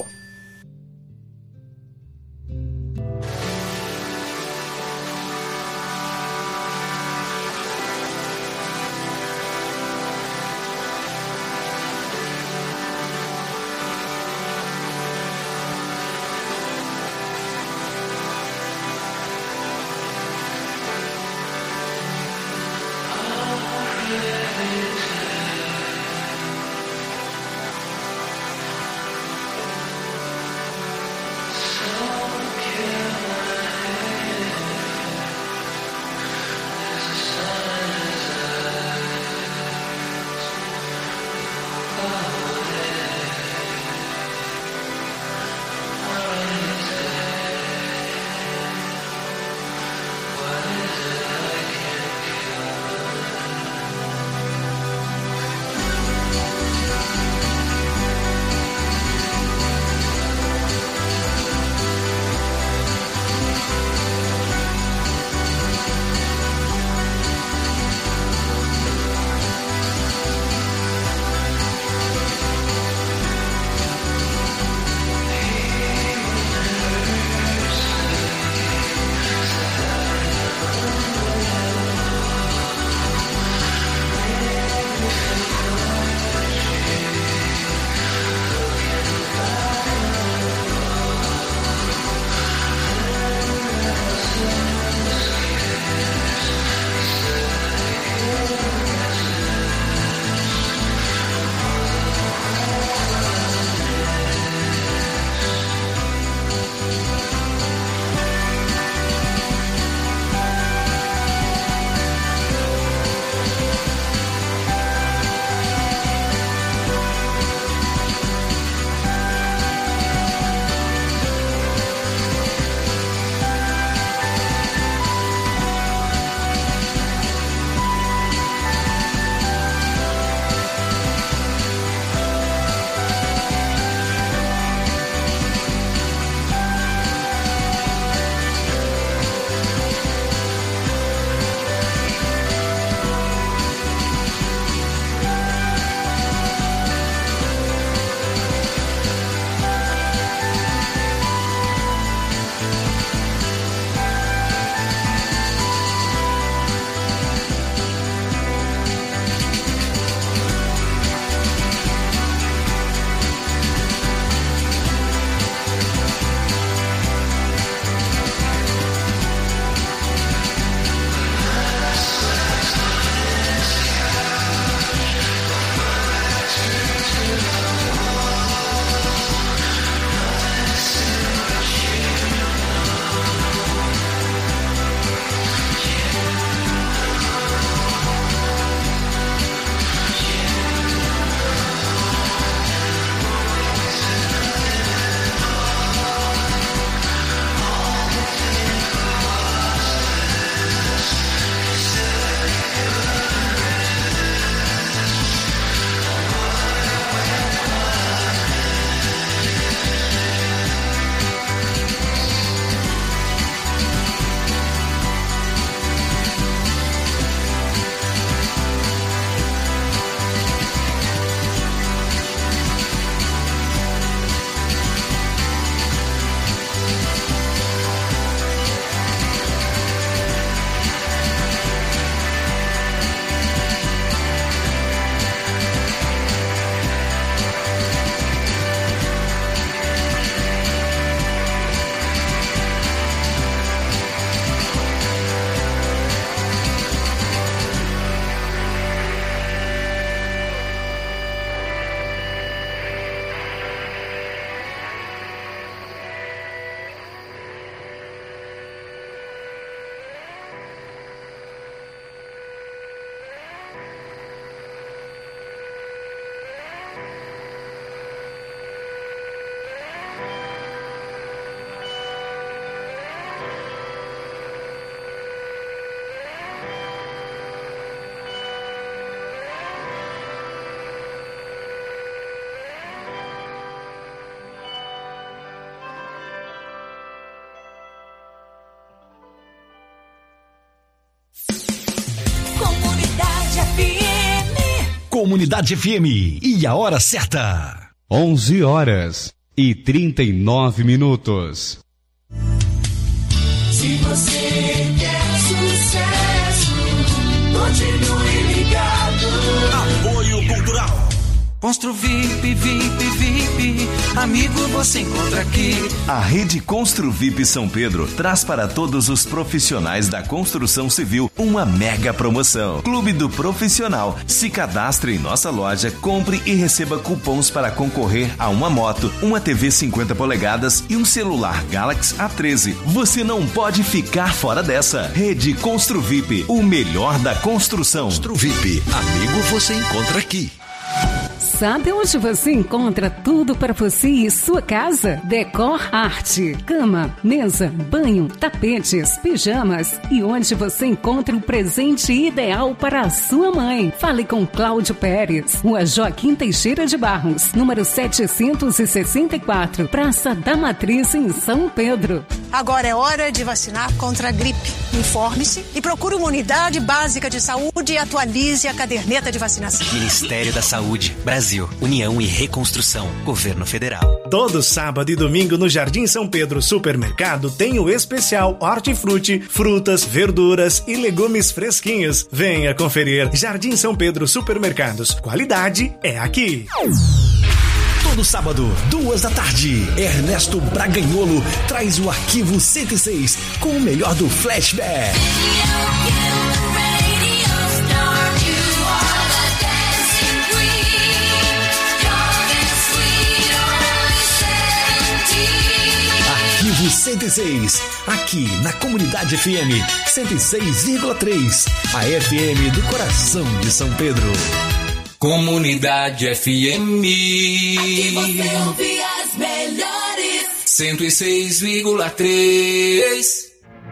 Speaker 5: Comunidade FM e a hora certa.
Speaker 6: 11h39.
Speaker 7: Se você quer sucesso, continue ligado.
Speaker 5: Apoio Cultural.
Speaker 8: Construvip, VIP, amigo, você encontra aqui.
Speaker 9: A Rede Construvip São Pedro traz para todos os profissionais da construção civil uma mega promoção. Clube do Profissional. Se cadastre em nossa loja, compre e receba cupons para concorrer a uma moto, uma TV 50 polegadas e um celular Galaxy A13. Você não pode ficar fora dessa. Rede Construvip, o melhor da construção.
Speaker 5: Construvip, amigo, você encontra aqui.
Speaker 10: Sabe onde você encontra tudo para você e sua casa? Decor Arte, cama, mesa, banho, tapetes, pijamas e onde você encontra o presente ideal para a sua mãe. Fale com Cláudio Pérez, Rua Joaquim Teixeira de Barros, número 764, Praça da Matriz, em São Pedro.
Speaker 11: Agora é hora de vacinar contra a gripe. Informe-se e procure uma unidade básica de saúde e atualize a caderneta de vacinação.
Speaker 12: Ministério da Saúde, Brasil, União e Reconstrução, Governo Federal.
Speaker 13: Todo sábado e domingo no Jardim São Pedro Supermercado tem o especial Hortifruti, frutas, verduras e legumes fresquinhos. Venha conferir. Jardim São Pedro Supermercados. Qualidade é aqui.
Speaker 5: Todo sábado, 14h, Ernesto Braganholo traz o Arquivo 106 com o melhor do flashback. Arquivo 106, aqui na Comunidade FM 106,3, a FM do coração de São Pedro.
Speaker 8: Comunidade FM.
Speaker 7: Aqui você ouve as melhores.
Speaker 8: 106,3.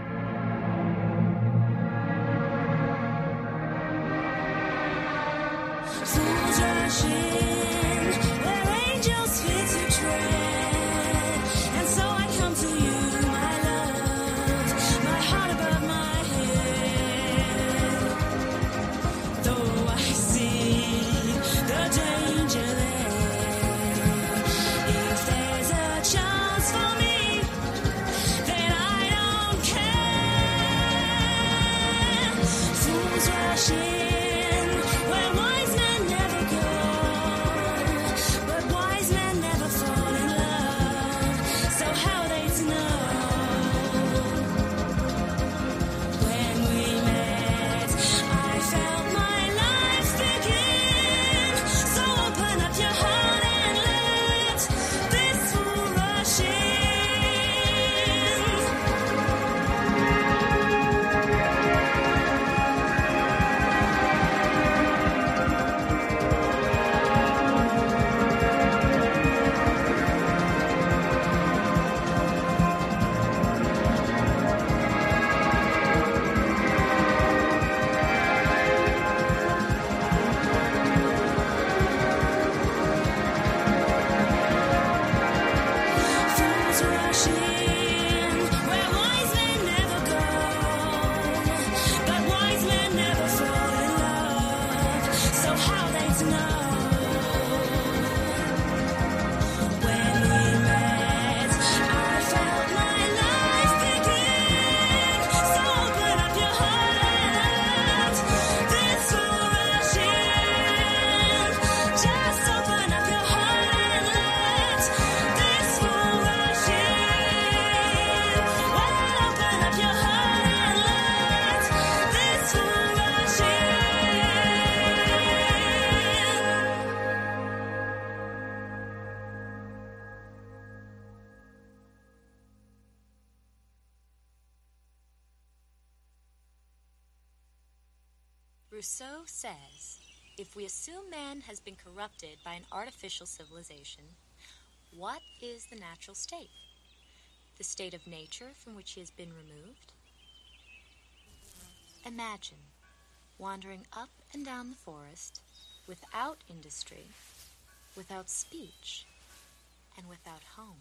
Speaker 14: Rousseau says, if we assume man has been corrupted by an artificial civilization, what is the natural state? The state of nature from which he has been removed? Imagine wandering up and down the forest without industry, without speech, and without home.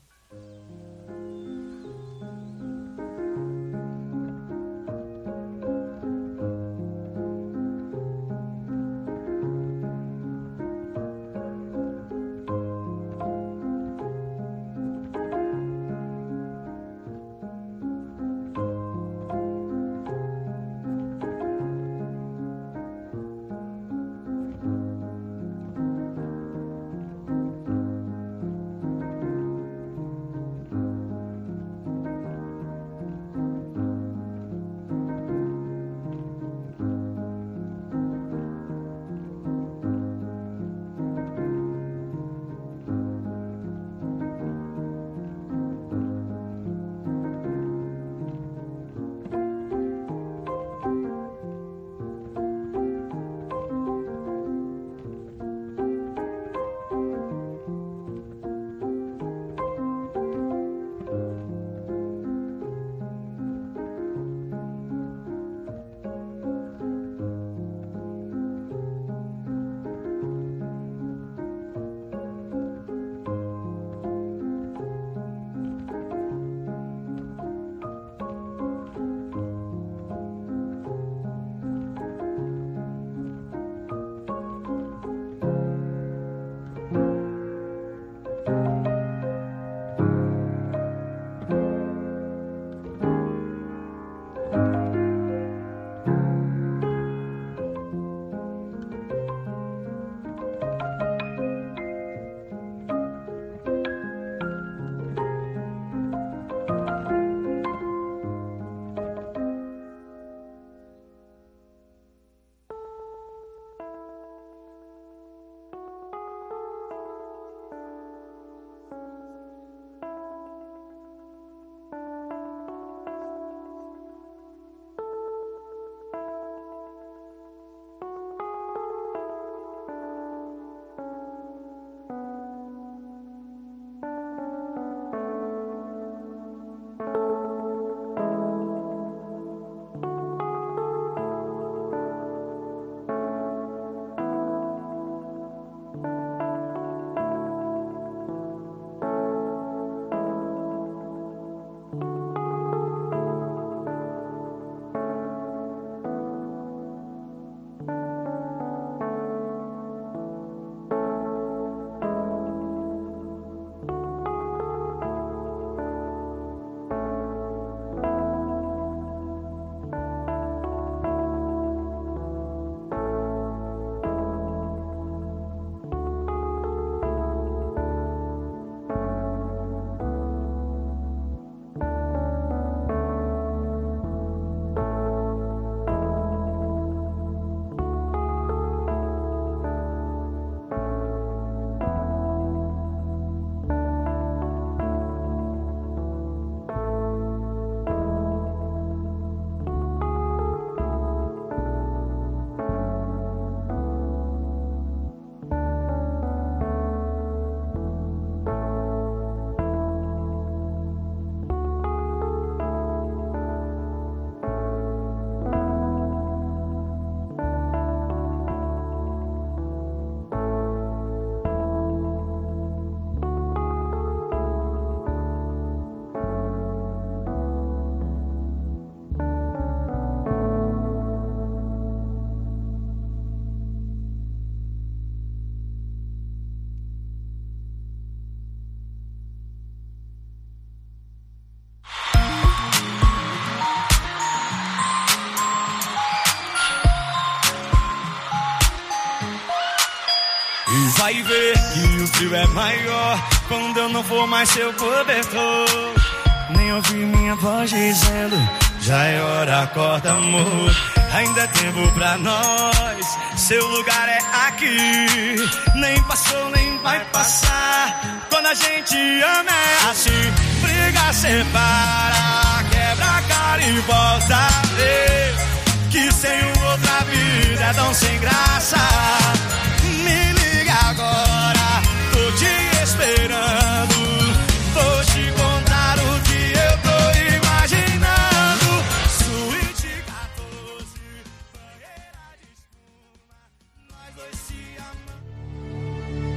Speaker 15: vai ver que o frio é maior quando eu não for mais seu cobertor. Nem ouvi minha voz dizendo, já é hora, acorda amor. Ainda é tempo pra nós, seu lugar é aqui. Nem passou, nem vai passar. Quando a gente ama é assim. Briga, separa, quebra a cara e volta a ver que sem outra vida é tão sem graça. Me liga agora, tô te esperando. Vou te contar o que eu tô imaginando. Suíte 14, banheira de espuma, nós dois se amamos.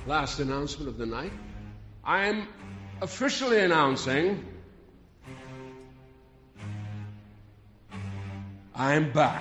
Speaker 1: Last announcement of the night. I'm officially announcing I'm back.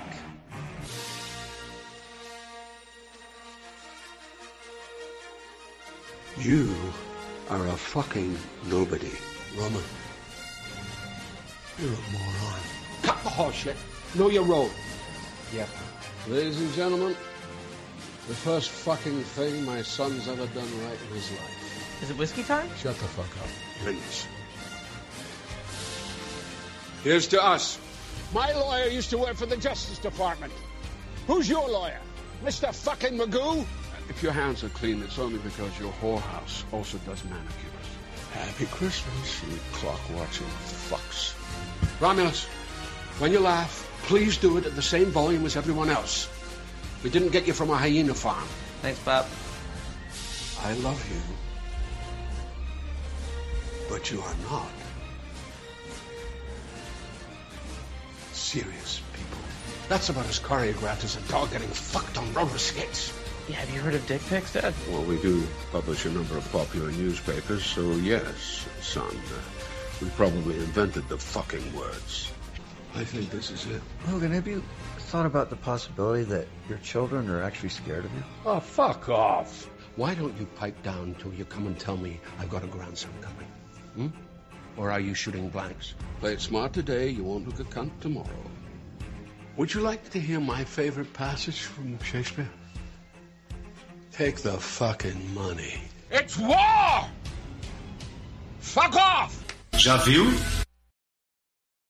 Speaker 1: You are a fucking nobody, Roman. You're a moron. Cut the horse shit. Know your road. Yep. Ladies and gentlemen, the first fucking thing my son's ever done right in his life.
Speaker 2: Is it whiskey time?
Speaker 1: Shut the fuck up. Please. Here's to us. My lawyer used to work for the Justice Department. Who's your lawyer? Mr. fucking Magoo? If your hands are clean, it's only because your whorehouse also does manicures. Happy Christmas, you clock-watching fucks. Romulus, when you laugh, please do it at the same volume as everyone else. We didn't get you from a hyena farm.
Speaker 2: Thanks, Pop.
Speaker 1: I love you. But you are not serious people. That's about as choreographed as a dog getting fucked on roller skates.
Speaker 2: Yeah, have you heard of dick pics, Dad?
Speaker 1: Well, we do publish a number of popular newspapers, so yes, son. We probably invented the fucking words. I think this is it.
Speaker 3: Logan, have you thought about the possibility that your children are actually scared of you?
Speaker 1: Oh, fuck off. Why don't you pipe down till you come and tell me I've got a grandson coming? Or are you shooting blanks? Play it smart today, you won't look a cunt tomorrow. Would you like to hear my favorite passage from Shakespeare? Take the fucking money. It's war! Fuck off!
Speaker 9: Já viu?